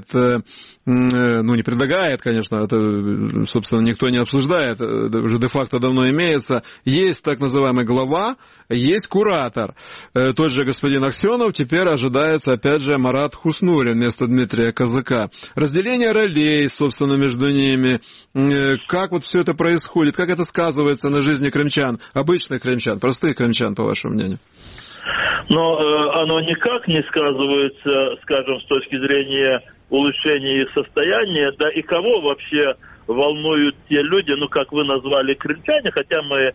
Speaker 3: не предлагает, конечно, это, собственно, никто не обсуждает, это уже де-факто давно имеется. Есть так называемый глава, есть куратор. Тот же господин Аксенов, теперь ожидается, опять же, Марат Хуснуллин вместо Дмитрия Казака. Разделение ролей, собственно, между ними. Как все это происходит, как это сказывается на жизни крымчан, обычных крымчан, простых крымчан, по вашему мнению?
Speaker 11: Но оно никак не сказывается, скажем, с точки зрения улучшения их состояния, да и кого вообще волнуют те люди, как вы назвали, крымчане, хотя мы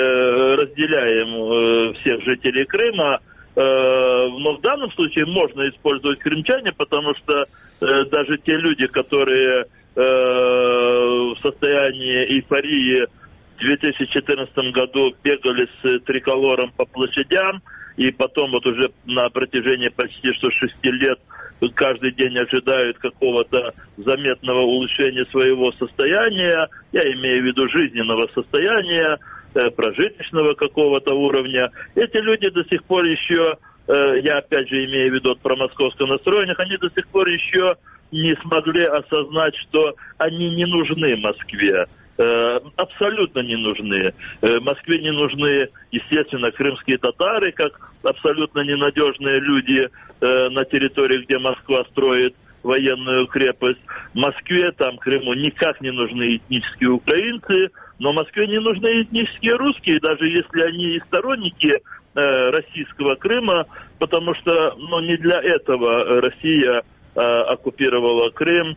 Speaker 11: разделяем всех жителей Крыма, но в данном случае можно использовать крымчане, потому что даже те люди, которые в состоянии эйфории в 2014 году бегали с триколором по площадям, и потом уже на протяжении почти 6 лет каждый день ожидают какого-то заметного улучшения своего состояния, я имею в виду жизненного состояния, прожиточного какого-то уровня. Эти люди до сих пор еще, я опять же имею в виду промосковско настроенных, они до сих пор еще не смогли осознать, что они не нужны Москве. Абсолютно не нужны. Москве не нужны, естественно, крымские татары, как абсолютно ненадежные люди на территории, где Москва строит военную крепость. Москве, Крыму никак не нужны этнические украинцы, но Москве не нужны этнические русские, даже если они и сторонники российского Крыма, потому что не для этого Россия оккупировала Крым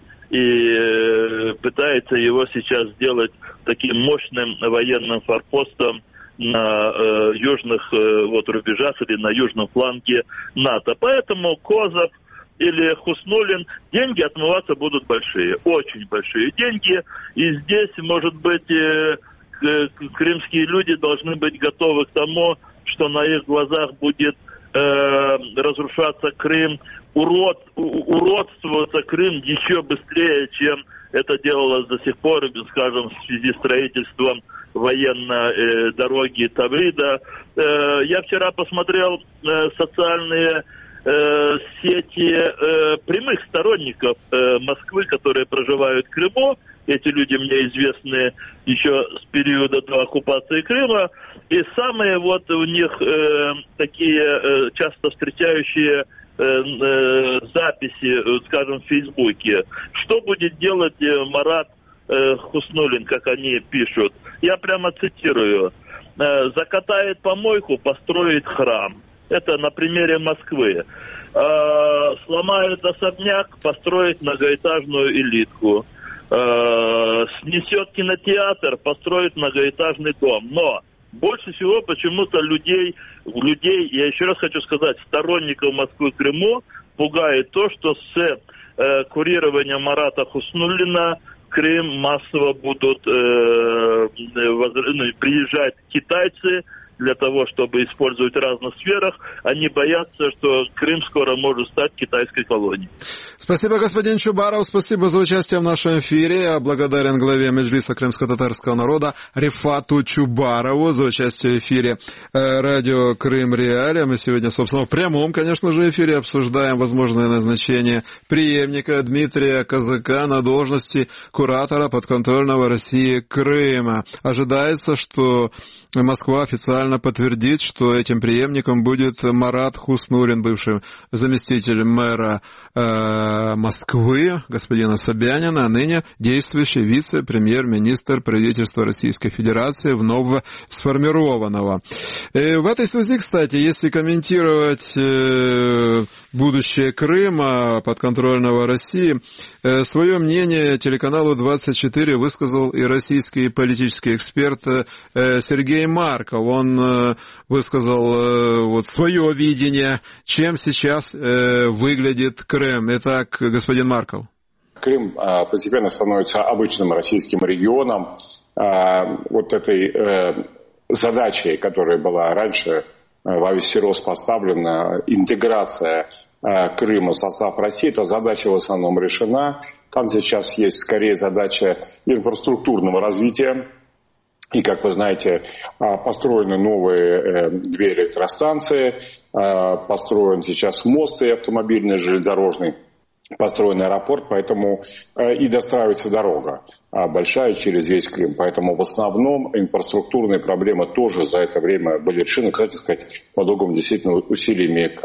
Speaker 11: и пытается его сейчас сделать таким мощным военным форпостом на южных рубежах или на южном фланге НАТО. Поэтому Козов или Хуснуллин, деньги отмываться будут большие, очень большие деньги. И здесь, может быть, крымские люди должны быть готовы к тому, что на их глазах будет разрушаться Крым, уродствоваться Крым еще быстрее, чем это делалось до сих пор, скажем, в связи с строительством военной дороги Таврида. Я вчера посмотрел социальные сети прямых сторонников Москвы, которые проживают в Крыму. Эти люди мне известны еще с периода до оккупации Крыма. И самые вот у них такие часто встречающие записи, скажем, в Фейсбуке. Что будет делать Марат Хуснуллин, как они пишут? Я прямо цитирую. «Закатает помойку, построит храм». Это на примере Москвы. Сломает особняк, построит многоэтажную элитку. Снесет кинотеатр, построит многоэтажный дом. Но больше всего почему-то людей, я еще раз хочу сказать, сторонников Москвы в Крыму пугает то, что с курированием Марата Хуснуллина в Крым массово будут приезжать китайцы для того, чтобы использовать в разных сферах. Они боятся, что Крым скоро может стать китайской колонией.
Speaker 3: Спасибо, господин Чубаров, спасибо за участие в нашем эфире. Я благодарен главе Меджлиса крымско-татарского народа Рифату Чубарову за участие в эфире радио Крым Реалии. Мы сегодня, собственно, в прямом, конечно же, эфире обсуждаем возможное назначение преемника Дмитрия Казака на должности куратора подконтрольного России Крыма. Ожидается, что Москва официально подтвердит, что этим преемником будет Марат Хуснуллин, бывший заместитель мэра Москвы, господина Собянина, а ныне действующий вице-премьер-министр правительства Российской Федерации, вновь сформированного. И в этой связи, кстати, если комментировать будущее Крыма, подконтрольного России, свое мнение телеканалу 24 высказал и российский политический эксперт Сергей Марков. Он высказал вот свое видение, чем сейчас выглядит Крым. Итак, господин Марков.
Speaker 12: Крым постепенно становится обычным российским регионом. Вот этой задачей, которая была раньше во весь рост поставлена, интеграция Крыма в состав России, эта задача в основном решена. Там сейчас есть скорее задача инфраструктурного развития. И, как вы знаете, построены новые две электростанции, построен сейчас мост и автомобильный, железнодорожный, построен аэропорт, поэтому и достраивается дорога большая через весь Крым. Поэтому в основном инфраструктурные проблемы тоже за это время были решены, кстати сказать, по долгим действительно усилиями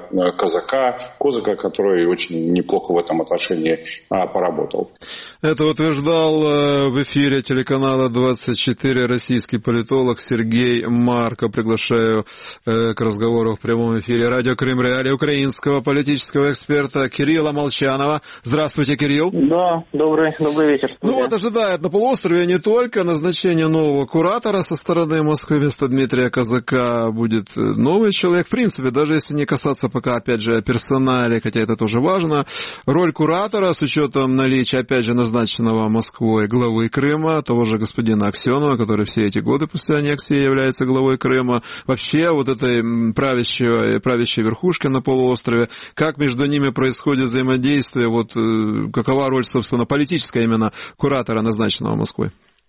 Speaker 12: Козака, который очень неплохо в этом отношении поработал.
Speaker 3: Это утверждал в эфире телеканала 24 российский политолог Сергей Марков. Приглашаю к разговору в прямом эфире радио Крым Реалии украинского политического эксперта Кирилла Молчанова. Здравствуйте, Кирилл.
Speaker 13: Да, добрый вечер.
Speaker 3: Ну вот ожидает на полуострове не только назначение нового куратора со стороны Москвы вместо Дмитрия Казака будет новый человек. В принципе, даже если не касаться пока, опять же, о персонале, хотя это тоже важно, роль куратора с учетом наличия, опять же, назначенного Москвой главы Крыма, того же господина Аксенова, который все эти годы после аннексии является главой Крыма, вообще вот этой правящей верхушки на полуострове, как между ними происходит взаимодействие, вот какова роль, собственно, политическая именно куратора, назначенного Москвой?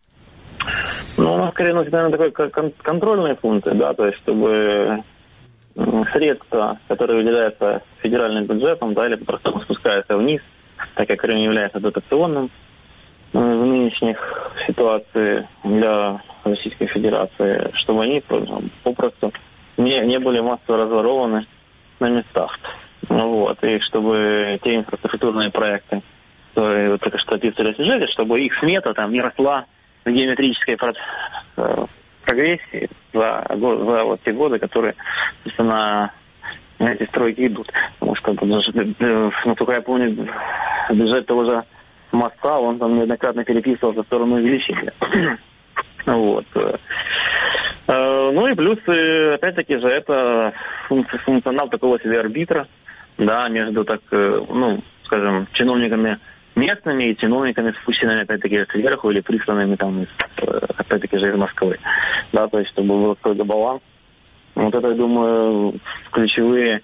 Speaker 13: Ну, у нас скорее носит, наверное, такой контрольные функции, да, то есть чтобы средства, которые выделяются федеральным бюджетом, да, или просто спускаются вниз, так как Крым является дотационным в нынешних ситуациях для Российской Федерации, чтобы они попросту не были массово разворованы на местах. Вот, и чтобы те инфраструктурные проекты, которые вы только что описывали в сюжете, чтобы их смета там не росла в геометрической прогрессии за вот те годы, которые, собственно, эти стройки идут. Потому что, насколько я помню, бюджет того же моста, он там неоднократно переписывался в сторону увеличения. Вот. Ну и плюс, опять-таки же, это функционал такого себе арбитра, да, между, так, скажем, чиновниками местными и чиновниками, спущенными, опять-таки, сверху или присланными там, опять-таки же, из Москвы. Да, то есть, чтобы был какой-то баланс. Вот это, я думаю, ключевые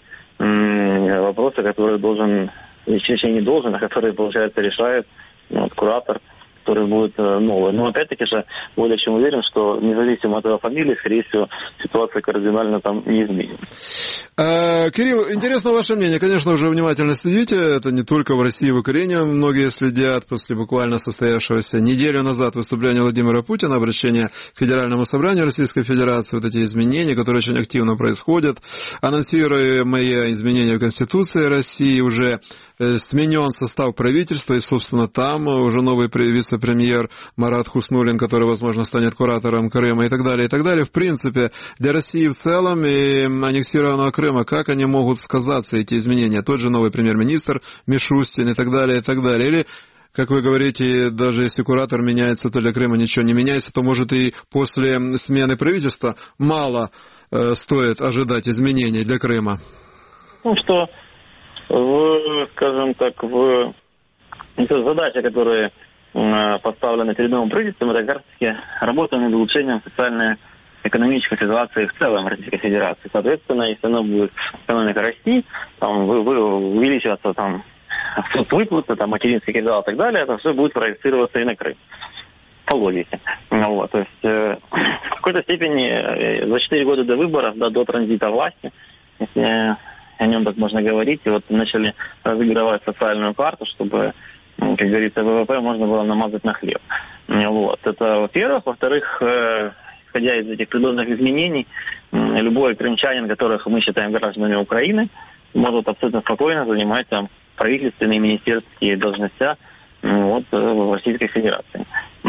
Speaker 13: вопросы, которые должен, точнее, не должен, а которые, получается, решает куратор, который будет новый. Но опять-таки же более чем уверен, что независимо от его фамилии, скорее всего, ситуация кардинально там не изменится.
Speaker 3: Кирилл, интересно ваше мнение. Конечно, уже внимательно следите. Это не только в России, в Украине многие следят. После буквально состоявшегося неделю назад выступления Владимира Путина, обращение к Федеральному собранию Российской Федерации, вот эти изменения, которые очень активно происходят. Анонсируемые изменения в Конституции России, уже сменен состав правительства, и, собственно, там уже новый вице-премьер Марат Хуснуллин, который, возможно, станет куратором Крыма, и так далее, и так далее. В принципе, для России в целом и аннексированного Крыма, как они могут сказаться, эти изменения? Тот же новый премьер-министр Мишустин и так далее, и так далее. Или, как вы говорите, даже если куратор меняется, то для Крыма ничего не меняется, то, может, и после смены правительства мало стоит ожидать изменений для Крыма?
Speaker 13: Ну, что скажем так, задачи, которые поставлены перед новым правительством, это как раз-таки работа над улучшением социально-экономической ситуации в целом Российской Федерации. Соответственно, если она будет экономика расти, там, увеличиваться там выплаты, там, материнский капитал и так далее, это все будет проецироваться и на Крым. По логике. Вот, то есть в какой-то степени за 4 года до выборов, до транзита власти, если о нем так можно говорить, и вот начали разыгрывать социальную карту, чтобы, как говорится, ВВП можно было намазать на хлеб. Вот. Это во-первых. Во-вторых, исходя из этих предложенных изменений, любой крымчанин, которых мы считаем гражданами Украины, может абсолютно спокойно занимать там правительственные, министерские должности в Российской Федерации.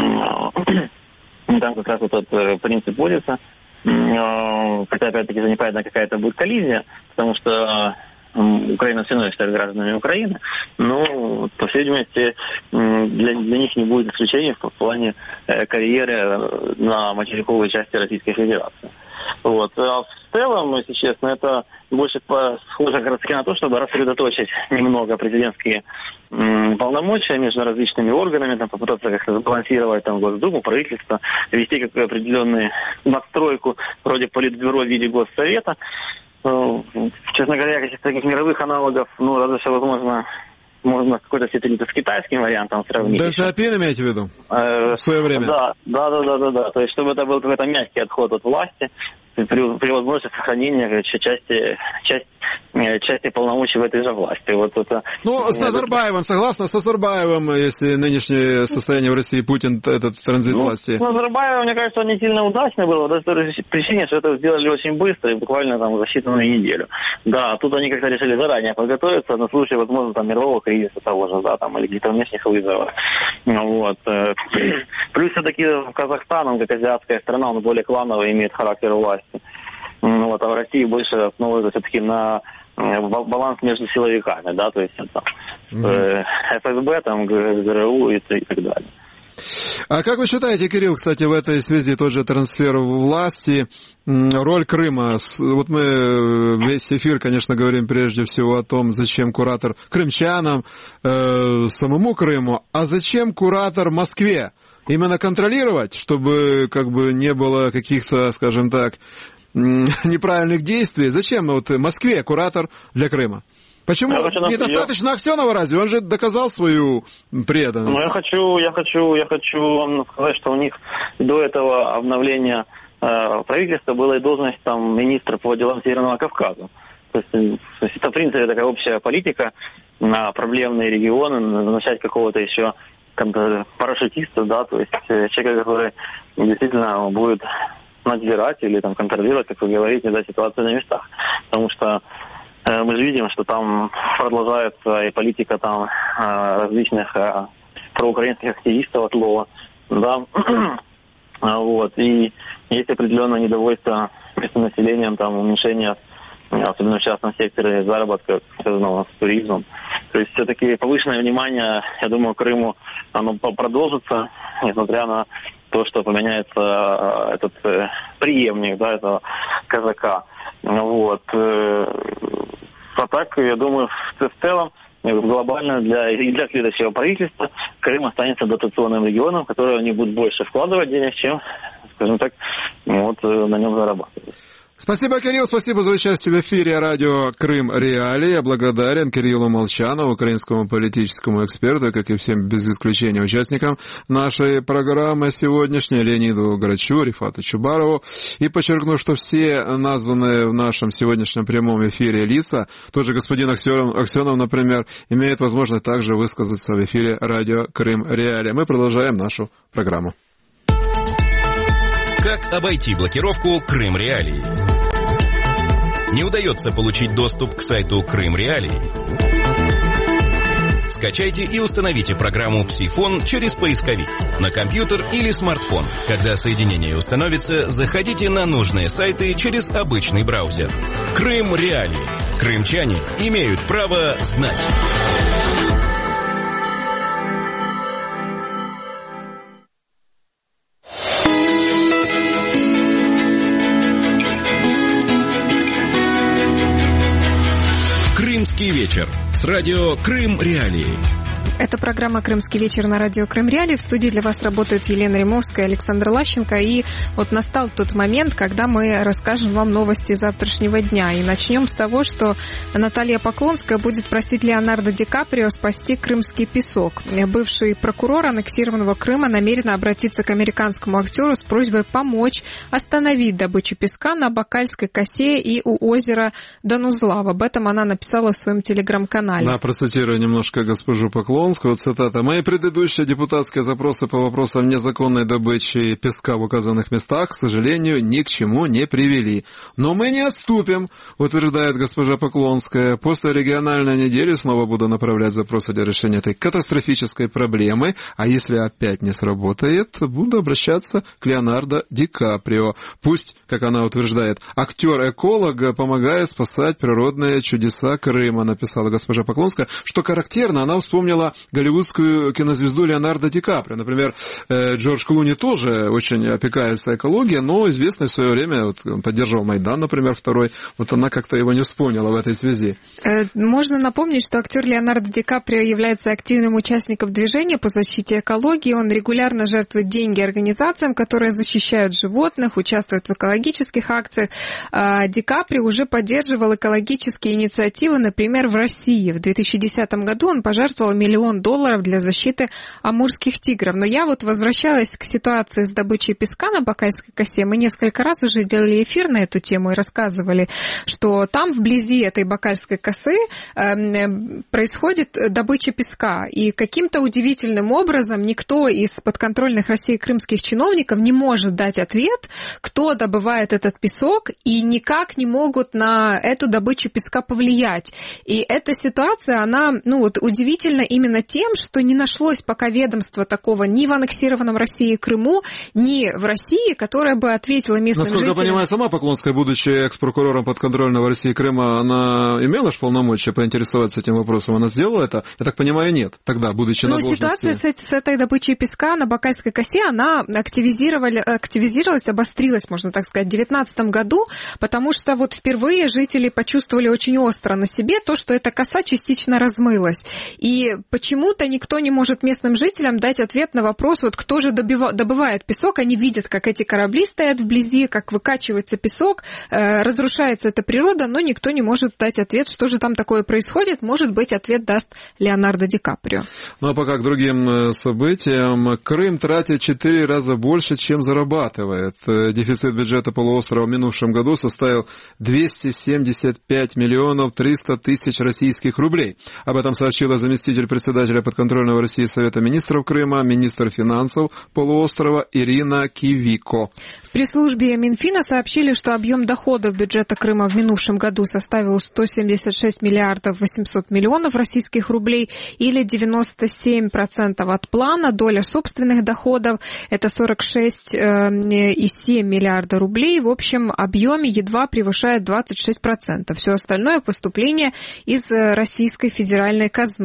Speaker 13: Там как раз вот этот принцип вводится. Хотя, опять-таки, непонятно, какая это будет коллизия, потому что Украина все равно считает гражданами Украины, но, по всей видимости, для них не будет исключений в плане карьеры на материковой части Российской Федерации. Вот. А в целом, если честно, это больше похоже как раз на то, чтобы рассредоточить немного президентские полномочия между различными органами, там, попытаться как-то забалансировать там Госдуму, правительство, вести какую-то определенную надстройку вроде Политбюро в виде Госсовета. Честно говоря, каких-то таких мировых аналогов, разве что возможно, можно в какой-то степени с китайским вариантом сравнить.
Speaker 3: Дэн Сяопин имеете в виду? В свое время?
Speaker 13: Да. То есть, чтобы это был какой-то мягкий отход от власти, при возможности сохранения части полномочий в этой же власти. Вот это,
Speaker 3: с Назарбаевым, согласно с Назарбаевым, если нынешнее состояние в России, Путин, этот транзит власти?
Speaker 13: С Назарбаевым, мне кажется, он не сильно удачно было, по той причине, что это сделали очень быстро и буквально там за считанную неделю. Да, тут они как-то решили заранее подготовиться на случай, возможно, там мирового кризиса того же, да, там, или каких-то внешних вызовов. Вот. Плюс все-таки Казахстан, он как азиатская страна, он более клановый, имеет характер власти. Вот, а в России больше основывается все-таки на баланс между силовиками, да, то есть там, ФСБ, там, ГРУ и так далее.
Speaker 3: А как вы считаете, Кирилл, кстати, в этой связи тот же трансфер власти, роль Крыма? Вот мы весь эфир, конечно, говорим прежде всего о том, зачем куратор крымчанам, самому Крыму, а зачем куратор Москве? Именно контролировать, чтобы как бы не было каких-то, скажем так, неправильных действий. Зачем Москве куратор для Крыма? Почему? Недостаточно Аксенова разве? Он же доказал свою преданность.
Speaker 13: Я хочу вам сказать, что у них до этого обновления правительства была и должность там министра по делам Северного Кавказа. То есть это, в принципе, такая общая политика на проблемные регионы, назначать какого-то еще парашютиста, да, то есть человека, который действительно будет надзирать или там контролировать, как вы говорите, да, ситуацию на местах. Потому что мы же видим, что там продолжается и политика там различных проукраинских активистов от Лова, да, вот, и есть определенное недовольство местным населением, там, уменьшение, особенно в частном секторе, заработка, связанного с туризмом. То есть все-таки повышенное внимание, я думаю, Крыму, оно продолжится, несмотря на то, что поменяется этот преемник, да, этого казака. Вот. А так, я думаю, в целом, глобально для следующего правительства Крым останется дотационным регионом, в который они будут больше вкладывать денег, чем, скажем так, на нем зарабатывать.
Speaker 3: Спасибо, Кирилл, спасибо за участие в эфире радио «Крым Реалии». Я благодарен Кириллу Молчанову, украинскому политическому эксперту, как и всем без исключения участникам нашей программы сегодняшней, Леониду Грачу, Рифату Чубарову. И подчеркну, что все названные в нашем сегодняшнем прямом эфире лица, тот же господин Аксенов, например, имеют возможность также высказаться в эфире радио «Крым Реалии». Мы продолжаем нашу программу.
Speaker 1: Как обойти блокировку «Крым Реалии»? Не удается получить доступ к сайту «Крым Реалии»? Скачайте и установите программу «Псифон» через поисковик на компьютер или смартфон. Когда соединение установится, заходите на нужные сайты через обычный браузер. «Крым Реалии». Крымчане имеют право знать. «Крымский вечер» с радио «Крым Реалии».
Speaker 2: Это программа «Крымский вечер» на радио «Крым Реалии». В студии для вас работают Елена Римовская и Александр Лащенко. И вот настал тот момент, когда мы расскажем вам новости завтрашнего дня. И начнем с того, что Наталья Поклонская будет просить Леонардо Ди Каприо спасти крымский песок. Бывший прокурор аннексированного Крыма намерен обратиться к американскому актеру с просьбой помочь остановить добычу песка на Бакальской косе и у озера Данузлав. Об этом она написала в своем телеграм-канале.
Speaker 3: Да, процитирую немножко госпожу Поклонскую. Цитата. «Мои предыдущие депутатские запросы по вопросам незаконной добычи песка в указанных местах, к сожалению, ни к чему не привели. Но мы не отступим», утверждает госпожа Поклонская. «После региональной недели снова буду направлять запросы для решения этой катастрофической проблемы, а если опять не сработает, буду обращаться к Леонардо Ди Каприо. Пусть, как она утверждает, актер-эколог помогает спасать природные чудеса Крыма», написала госпожа Поклонская. Что характерно, она вспомнила голливудскую кинозвезду Леонардо Ди Каприо. Например, Джордж Клуни тоже очень опекается экологией, но известный в свое время, вот, поддерживал Майдан, например, второй, вот она как-то его не вспомнила в этой связи.
Speaker 2: Можно напомнить, что актер Леонардо Ди Каприо является активным участником движения по защите экологии. Он регулярно жертвует деньги организациям, которые защищают животных, участвует в экологических акциях. Ди Каприо уже поддерживал экологические инициативы, например, в России. В 2010 году он пожертвовал $1 миллион для защиты амурских тигров. Но я вот возвращалась к ситуации с добычей песка на Бакальской косе. Мы несколько раз уже делали эфир на эту тему и рассказывали, что там вблизи этой Бакальской косы происходит добыча песка. И каким-то удивительным образом никто из подконтрольных России крымских чиновников не может дать ответ, кто добывает этот песок, и никак не могут на эту добычу песка повлиять. И эта ситуация, она, удивительна именно тем, что не нашлось пока ведомства такого ни в аннексированном России Крыму, ни в России, которое бы ответило местным жителям.
Speaker 3: Насколько я понимаю, сама Поклонская, будучи экс-прокурором подконтрольного России Крыма, она имела же полномочия поинтересоваться этим вопросом? Она сделала это? Я так понимаю, нет. Тогда, будучи на должности.
Speaker 2: Ситуация с этой добычей песка на Бакальской косе, она активизировалась, обострилась, можно так сказать, в 2019 году, потому что вот впервые жители почувствовали очень остро на себе то, что эта коса частично размылась. И почему-то никто не может местным жителям дать ответ на вопрос, вот кто же добывает песок. Они видят, как эти корабли стоят вблизи, как выкачивается песок, разрушается эта природа, но никто не может дать ответ, что же там такое происходит. Может быть, ответ даст Леонардо Ди Каприо.
Speaker 3: Ну а пока к другим событиям. Крым тратит 4 раза больше, чем зарабатывает. Дефицит бюджета полуострова в минувшем году составил 275 миллионов 300 тысяч российских рублей. Об этом сообщила заместитель председателя подконтрольного России Совета министров Крыма, министр финансов полуострова Ирина Кивико.
Speaker 2: В пресс-службе Минфина сообщили, что объем доходов бюджета Крыма в минувшем году составил 176 миллиардов 800 миллионов российских рублей или 97% от плана. Доля собственных доходов – это 46,7 миллиарда рублей. В общем, объеме едва превышает 26%. Все остальное – поступление из Российской федеральной казны.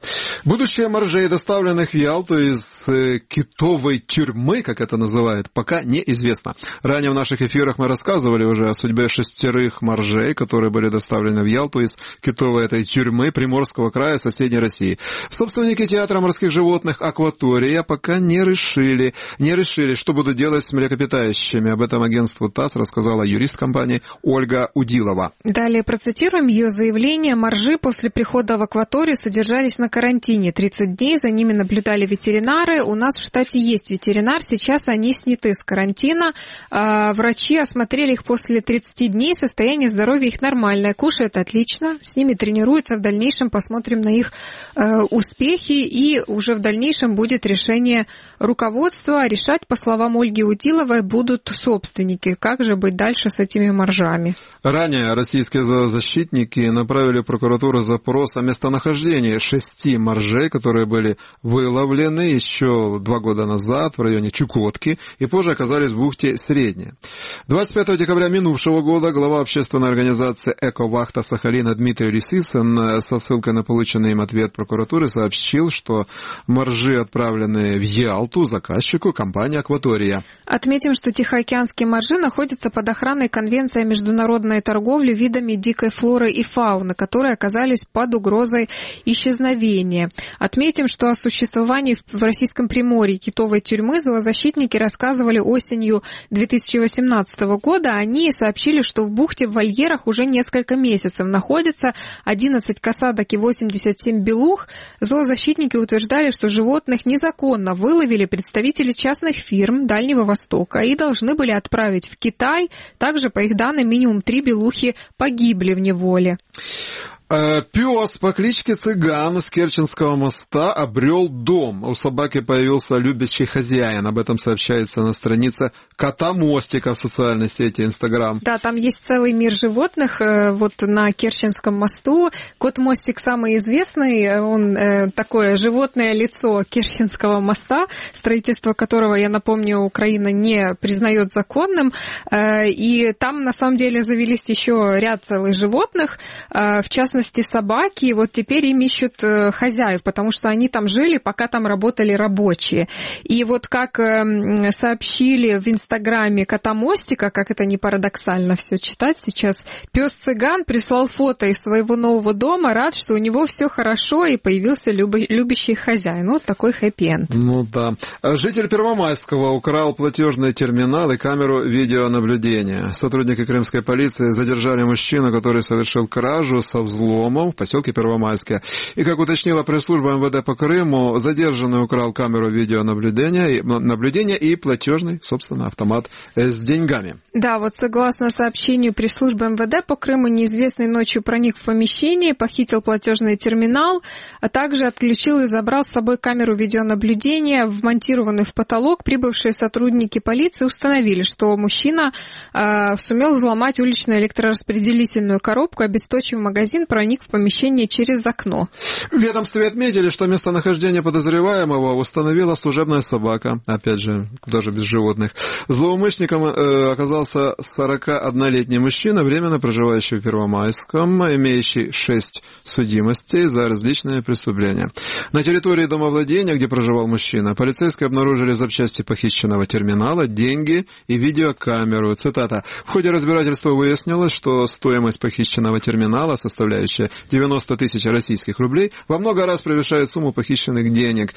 Speaker 3: Будущее моржей, доставленных в Ялту из китовой тюрьмы, как это называют, пока неизвестно. Ранее в наших эфирах мы рассказывали уже о судьбе 6 моржей, которые были доставлены в Ялту из китовой этой тюрьмы Приморского края соседней России. Собственники театра морских животных «Акватория» пока не решили, что будут делать с млекопитающими. Об этом агентству ТАСС рассказала юрист компании Ольга Удилова.
Speaker 2: Далее процитируем ее заявление. Моржи после прихода в акваторию содержались на карантине 30 дней, за ними наблюдали ветеринары. У нас в штате есть ветеринар, сейчас они сняты с карантина. Врачи осмотрели их после 30 дней, состояние здоровья их нормальное, кушают отлично, с ними тренируются, в дальнейшем посмотрим на их успехи, и уже в дальнейшем будет решение руководства. Решать, по словам Ольги Удиловой, будут собственники. Как же быть дальше с этими моржами? Ранее
Speaker 3: российские зоозащитники направили в прокуратуру запрос о местонахождении 6 моржей, которые были выловлены еще 2 года назад в районе Чукотки и позже оказались в бухте Средняя. 25 декабря минувшего года глава общественной организации «Эко-Вахта Сахалина» Дмитрий Лисицын со ссылкой на полученный им ответ прокуратуры сообщил, что моржи отправлены в Ялту заказчику компании «Акватория».
Speaker 2: Отметим, что тихоокеанские моржи находятся под охраной Конвенции о международной торговле видами дикой флоры и фауны, которые оказались под угрозой исчезновения. Отметим, что о существовании в Российском Приморье китовой тюрьмы зоозащитники рассказывали осенью 2018 года. Они сообщили, что в бухте в вольерах уже несколько месяцев находится 11 касаток и 87 белух. Зоозащитники утверждали, что животных незаконно выловили представители частных фирм Дальнего Востока и должны были отправить в Китай. Также, по их данным, минимум 3 белухи погибли в неволе.
Speaker 3: Пес по кличке Цыган с Керченского моста обрел дом. У собаки появился любящий хозяин. Об этом сообщается на странице Кота-Мостика в социальной сети Инстаграм.
Speaker 2: Да, там есть целый мир животных. Вот на Керченском мосту Кот-Мостик самый известный. Он такое животное лицо Керченского моста, строительство которого, я напомню, Украина не признает законным. И там, на самом деле, завелись еще ряд целых животных, в частности, собаки, и вот теперь им ищут хозяев, потому что они там жили, пока там работали рабочие. И вот как сообщили в Инстаграме Кота-Мостика, как это не парадоксально все читать сейчас, пес-цыган прислал фото из своего нового дома, рад, что у него все хорошо и появился любящий хозяин. Вот такой хэппи-энд.
Speaker 3: Ну да. Житель Первомайского украл платежный терминал и камеру видеонаблюдения. Сотрудники крымской полиции задержали мужчину, который совершил кражу со взломом в поселке Первомайское. И, как уточнила пресс-служба МВД по Крыму, задержанный украл камеру видеонаблюдения и платежный, собственно, автомат с деньгами.
Speaker 2: Да, вот согласно сообщению пресс-службы МВД по Крыму, неизвестный ночью проник в помещение, похитил платежный терминал, а также отключил и забрал с собой камеру видеонаблюдения, вмонтированную в потолок. Прибывшие сотрудники полиции установили, что мужчина сумел взломать уличную электрораспределительную коробку, обесточив магазин, проник в помещение через окно.
Speaker 3: В ведомстве отметили, что местонахождение подозреваемого установила служебная собака. Опять же, куда же без животных. Злоумышленником оказался 41-летний мужчина, временно проживающий в Первомайском, имеющий 6 судимостей за различные преступления. На территории домовладения, где проживал мужчина, полицейские обнаружили запчасти похищенного терминала, деньги и видеокамеру. Цитата. В ходе разбирательства выяснилось, что стоимость похищенного терминала, составляющая 90 тысяч российских рублей, во много раз превышает сумму похищенных денег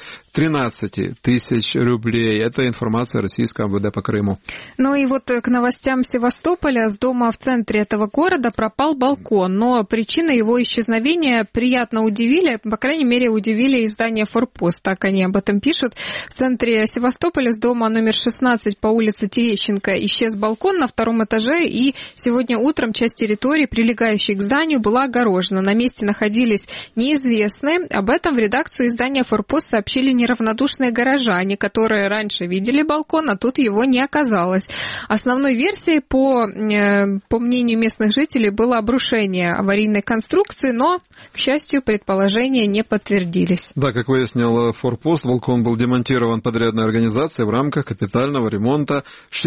Speaker 3: 13 тысяч рублей. Это информация российского МВД по Крыму.
Speaker 2: Ну и вот к новостям Севастополя. С дома в центре этого города пропал балкон, но причины его исчезновения приятно удивили, по крайней мере, удивили издание «Форпост», так они об этом пишут. В центре Севастополя с дома номер 16 по улице Терещенко исчез балкон на 2-м этаже, и сегодня утром часть территории, прилегающей к зданию, была огорожена. На месте находились неизвестные. Об этом в редакцию издания «Форпост» сообщили неравнодушные горожане, которые раньше видели балкон, а тут его не оказалось. Основной версией, по мнению местных жителей, было обрушение аварийной конструкции, но, к счастью, предположения не подтвердились.
Speaker 3: Да, как выяснил «Форпост», балкон был демонтирован подрядной организацией в рамках капитального ремонта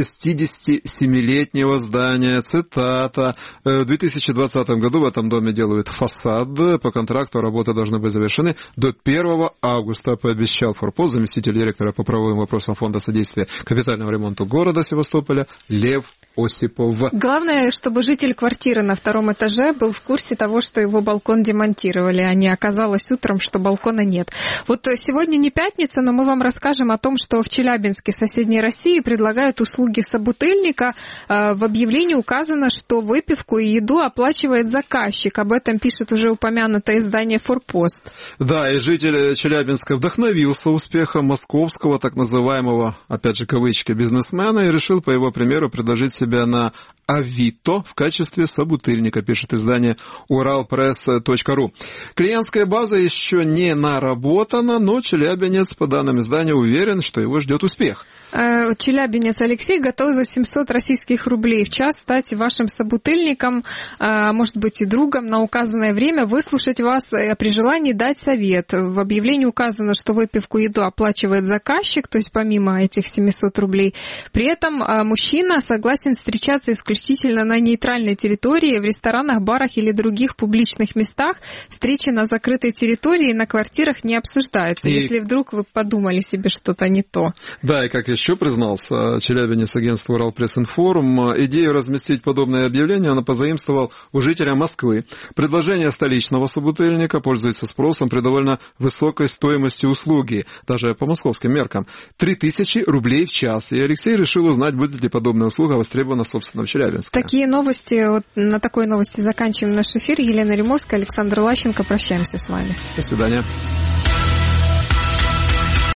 Speaker 3: 67-летнего здания. Цитата. В 2020 году в этом доме делают делают фасад. По контракту работы должны быть завершены до 1 августа, пообещал форпост заместитель директора по правовым вопросам Фонда содействия капитальному ремонту города Севастополя Лев Осипов.
Speaker 2: Главное, чтобы житель квартиры на 2 этаже был в курсе того, что его балкон демонтировали, а не оказалось утром, что балкона нет. Вот сегодня не пятница, но мы вам расскажем о том, что в Челябинске, соседней России, предлагают услуги собутыльника. В объявлении указано, что выпивку и еду оплачивает заказчик. Об этом пишет уже упомянутое издание «Форпост».
Speaker 3: Да, и житель Челябинска вдохновился успехом московского, так называемого, опять же, кавычки, бизнесмена и решил, по его примеру, предложить себя на Авито в качестве собутыльника, пишет издание uralpress.ru. Клиентская база еще не наработана, но челябинец, по данным издания, уверен, что его ждет успех.
Speaker 2: Челябинец Алексей готов за 700 российских рублей в час стать вашим собутыльником, может быть и другом, на указанное время выслушать вас, а при желании дать совет. В объявлении указано, что выпивку и еду оплачивает заказчик, то есть помимо этих 700 рублей. При этом мужчина согласен встречаться исключительно на нейтральной территории, в ресторанах, барах или других публичных местах. Встречи на закрытой территории на квартирах не обсуждаются, если вдруг вы подумали себе что-то не то.
Speaker 3: Да, и как еще признался челябинец агентства «Уралпресс-информ», идею разместить подобное объявление он позаимствовал у жителя Москвы. Предложение столичного собутыльника пользуется спросом при довольно высокой стоимости услуги, даже по московским меркам, 3000 рублей в час. И Алексей решил узнать, будет ли подобная услуга востребована, собственно, в Челябинске.
Speaker 2: Такие новости, вот на такой новости заканчиваем наш эфир. Елена Римовская, Александр Лащенко. Прощаемся с вами.
Speaker 3: До свидания.